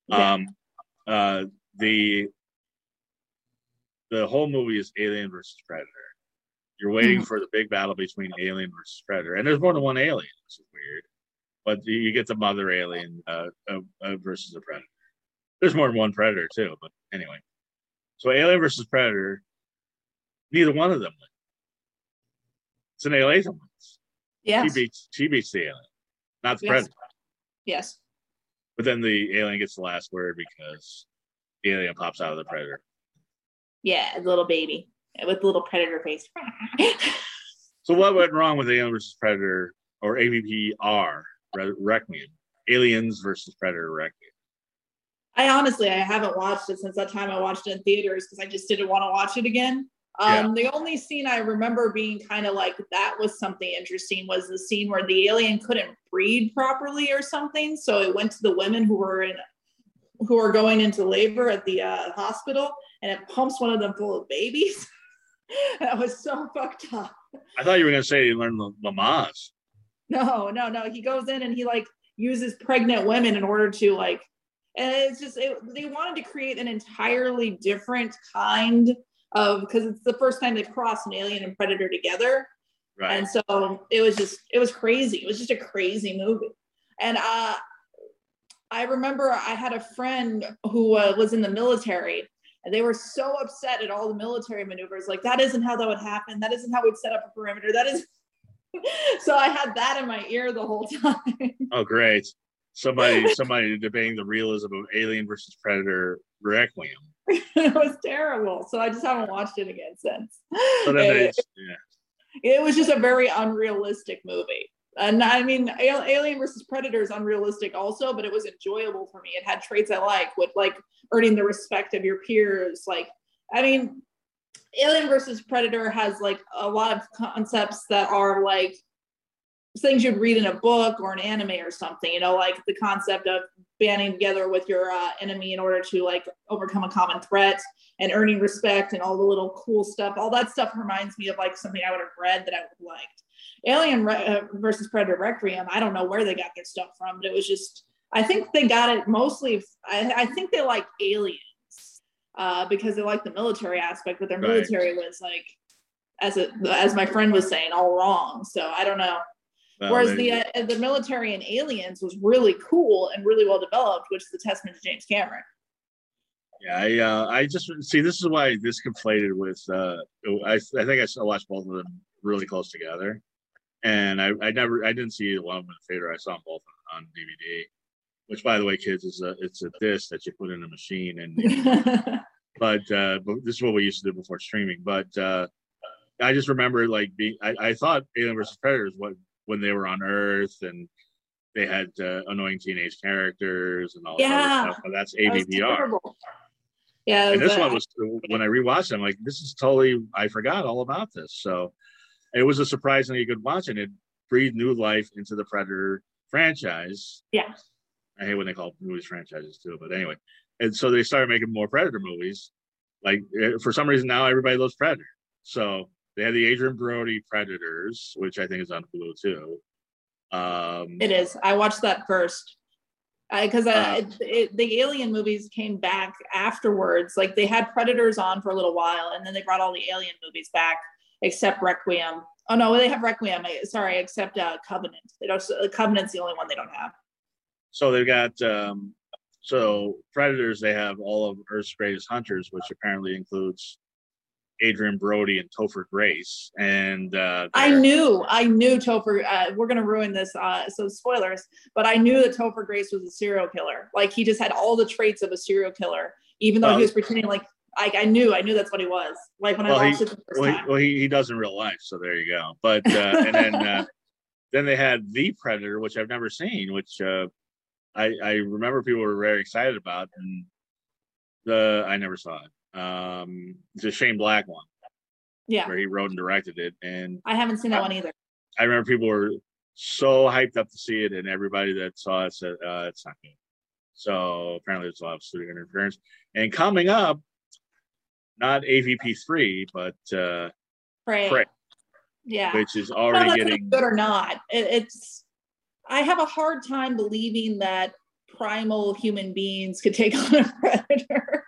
Speaker 1: the whole movie is Alien versus Predator. You're waiting for the big battle between Alien versus Predator, and there's more than one alien, which is weird. But you get the mother alien versus the Predator. There's more than one Predator too, but anyway. So Alien versus Predator, neither one of them wins. It's an alien wins.
Speaker 2: Yeah.
Speaker 1: She beats the alien, not the Predator.
Speaker 2: Yes.
Speaker 1: But then the alien gets the last word because the alien pops out of the Predator.
Speaker 2: Yeah, a little baby with a little Predator face.
Speaker 1: So what went wrong with Alien versus Predator, or AVPR? Requiem, Aliens versus Predator Requiem. I
Speaker 2: haven't watched it since that time I watched it in theaters, because I just didn't want to watch it again. The only scene I remember being kind of like, that was something interesting, was the scene where the alien couldn't breed properly or something. So it went to the women who were going into labor at the hospital, and it pumps one of them full of babies. That was so fucked up.
Speaker 1: I thought you were going to say you learned Lamaze.
Speaker 2: No. He goes in and he uses pregnant women in order to and it's just, they wanted to create an entirely different kind of, because it's the first time they've crossed an alien and Predator together.
Speaker 1: Right.
Speaker 2: And so it was crazy. It was just a crazy movie. And I remember I had a friend who was in the military, and they were so upset at all the military maneuvers. Like, that isn't how that would happen. That isn't how we'd set up a perimeter. That is. So I had that in my ear the whole time. Oh,
Speaker 1: great. Somebody debating the realism of Alien versus Predator Requiem.
Speaker 2: It was terrible. So I just haven't watched it again since. It was just a very unrealistic movie. And I mean, Alien versus Predator is unrealistic also, but it was enjoyable for me. It had traits I like, with earning the respect of your peers. Alien versus Predator has like a lot of concepts that are like things you'd read in a book or an anime or something, you know, like the concept of banding together with your enemy in order to like overcome a common threat and earning respect and all the little cool stuff. All that stuff reminds me of like something I would have read that I would have liked. Alien versus Predator Requiem, I don't know where they got their stuff from, but it was just, I think they got it mostly, I think they like Aliens because they like the military aspect, but their military was like, as my friend was saying, all wrong. So I don't know. Whereas the military in Aliens was really cool and really well developed, which is a testament to James Cameron.
Speaker 1: Yeah, I just see this is why this conflated with I think I watched both of them really close together, and I didn't see one of them in the theater. I saw them both on DVD, which by the way, kids, it's a disc that you put in a machine, and but this is what we used to do before streaming. But I just remember like I thought Alien vs. Predator was when they were on Earth and they had annoying teenage characters and all that other stuff. But that's AVPR.
Speaker 2: Yeah,
Speaker 1: and this one was, when I rewatched it, I'm like, this is totally, I forgot all about this. So it was a surprisingly good watch, and it breathed new life into the Predator franchise.
Speaker 2: Yeah.
Speaker 1: I hate when they call movies franchises too, but anyway. And so they started making more Predator movies. Like, for some reason now everybody loves Predator. So they had the Adrian Brody Predators, which I think is on Hulu too.
Speaker 2: It is. I watched that first. Because the Alien movies came back afterwards. Like they had Predators on for a little while, and then they brought all the Alien movies back, except Requiem. Oh no, they have Requiem. Sorry, except Covenant. Covenant's the only one they don't have.
Speaker 1: So they've got so Predators. They have all of Earth's Greatest Hunters, which apparently includes Adrian Brody and Topher Grace, and
Speaker 2: I knew Topher. We're gonna ruin this, so spoilers. But I knew that Topher Grace was a serial killer. Like he just had all the traits of a serial killer, even though he was pretending like I knew that's what he was. Like when I watched it the first time.
Speaker 1: Well, he does in real life, so there you go. But and then they had The Predator, which I've never seen, which I remember people were very excited about, and I never saw it. It's a Shane Black one, where he wrote and directed it, and
Speaker 2: I haven't seen that one either.
Speaker 1: I remember people were so hyped up to see it, and everybody that saw it said it's not good. So apparently there's a lot of studio interference. And coming up, not AVP3, but Prey.
Speaker 2: Yeah,
Speaker 1: which is already
Speaker 2: getting good or not. It's I have a hard time believing that primal human beings could take on a predator.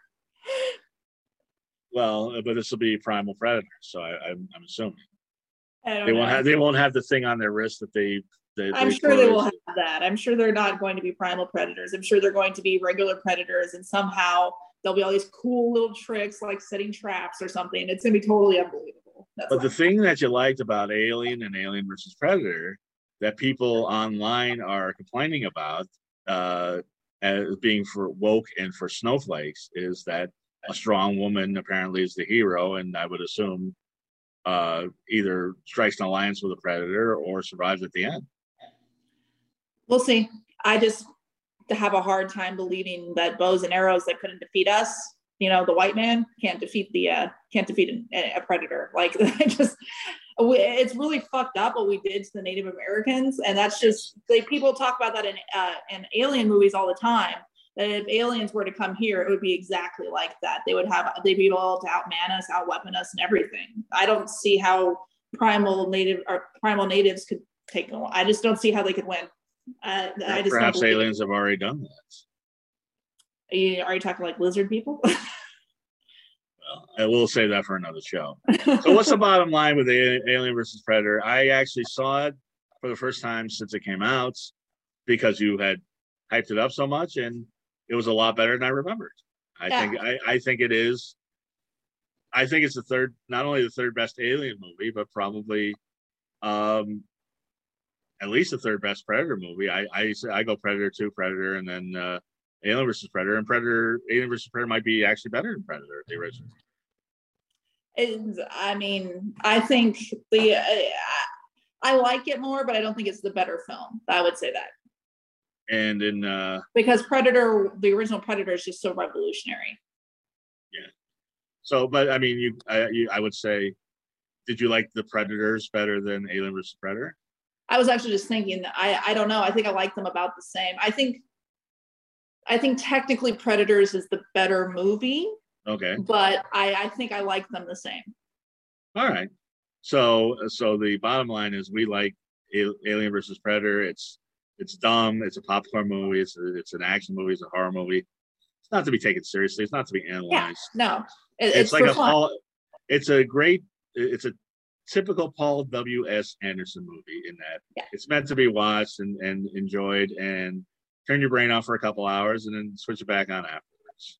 Speaker 1: Well, but this will be Primal Predator, so I'm assuming
Speaker 2: they
Speaker 1: won't have the thing on their wrist that they
Speaker 2: I'm sure they will have that. I'm sure they're not going to be primal predators. I'm sure they're going to be regular predators, and somehow there'll be all these cool little tricks like setting traps or something. It's gonna be totally unbelievable.
Speaker 1: But the thing that you liked about Alien and Alien versus Predator that people online are complaining about as being for woke and for snowflakes is that a strong woman apparently is the hero, and I would assume either strikes an alliance with a predator or survives at the end.
Speaker 2: We'll see. I just have a hard time believing that bows and arrows that couldn't defeat us, you know, the white man can't defeat a predator. Like it's really fucked up what we did to the Native Americans, and that's just people talk about that in alien movies all the time. That if aliens were to come here, it would be exactly like that. They'd be able to outman us, outweapon us, and everything. I don't see how primal natives could take them. I just don't see how they could win.
Speaker 1: Perhaps aliens have already done that.
Speaker 2: Are you talking like lizard people?
Speaker 1: Well, I will say that for another show. So what's the bottom line with Alien versus Predator? I actually saw it for the first time since it came out because you had hyped it up so much, and it was a lot better than I remembered. I think it is. I think it's not only the third best Alien movie, but probably at least the third best Predator movie. I go Predator 2, Predator, and then Alien versus Predator. And Alien versus Predator might be actually better than Predator, the original.
Speaker 2: I think I like it more, but I don't think it's the better film. I would say that. And because Predator, the original Predator, is just so revolutionary.
Speaker 1: Yeah. So, but I mean, I would say, did you like the Predators better than Alien vs. Predator?
Speaker 2: I was actually just thinking that I don't know. I think I like them about the same. I think technically Predators is the better movie.
Speaker 1: Okay.
Speaker 2: But I think I like them the same.
Speaker 1: All right. So the bottom line is we like Alien versus Predator. It's dumb. It's a popcorn movie. It's an action movie. It's a horror movie. It's not to be taken seriously. It's not to be analyzed.
Speaker 2: Yeah, no,
Speaker 1: it's like
Speaker 2: a fun.
Speaker 1: Paul. It's a typical Paul W.S. Anderson movie in that it's meant to be watched and enjoyed, and turn your brain off for a couple hours and then switch it back on afterwards.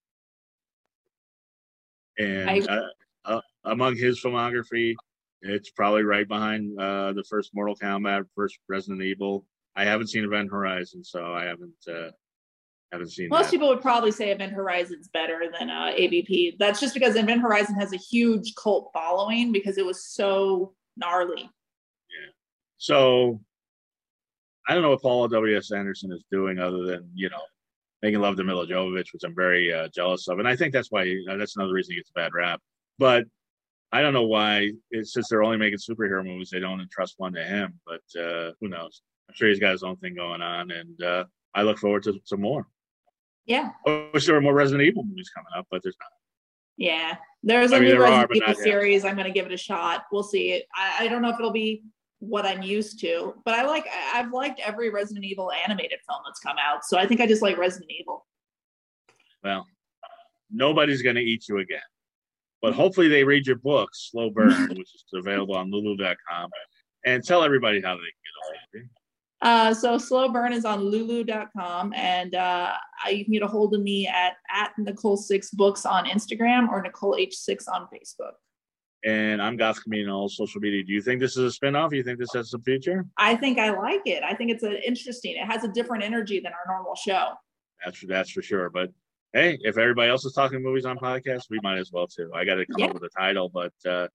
Speaker 1: And among his filmography, it's probably right behind the first Mortal Kombat, first Resident Evil. I haven't seen Event Horizon, so I haven't seen.
Speaker 2: Most people would probably say Event Horizon's better than AVP. That's just because Event Horizon has a huge cult following because it was so gnarly.
Speaker 1: Yeah. So I don't know what Paul W.S. Anderson is doing other than making love to Milla Jovovich, which I'm very jealous of, and I think that's why that's another reason he gets a bad rap. But I don't know why. It's since they're only making superhero movies, they don't entrust one to him. But who knows? I'm sure he's got his own thing going on, and I look forward to some more.
Speaker 2: Yeah.
Speaker 1: I wish there were more Resident Evil movies coming up, but there's not.
Speaker 2: Yeah, there's a new Resident Evil series. I'm going to give it a shot. We'll see. I don't know if it'll be what I'm used to, but I've liked every Resident Evil animated film that's come out, so I think I just like Resident Evil.
Speaker 1: Well, nobody's going to eat you again, but hopefully they read your book, Slow Burn, which is available on Lulu.com, and tell everybody how they can get a hold of you.
Speaker 2: So Slow Burn is on Lulu.com, and you can get a hold of me at Nicole6Books on Instagram or Nicole H6 on Facebook.
Speaker 1: And I'm Goth Comedian on all social media. Do you think this is a spinoff? Do you think this has some future?
Speaker 2: I think I like it. I think it's interesting. It has a different energy than our normal show.
Speaker 1: That's for sure. But hey, if everybody else is talking movies on podcasts, we might as well too. I got to come up with a title, but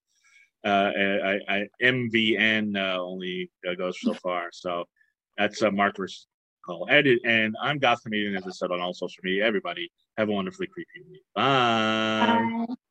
Speaker 1: MVN only goes so far. So that's Mark versus Cole. And I'm Goth Comedian, as I said, on all social media. Everybody have a wonderfully creepy week. Bye. Bye.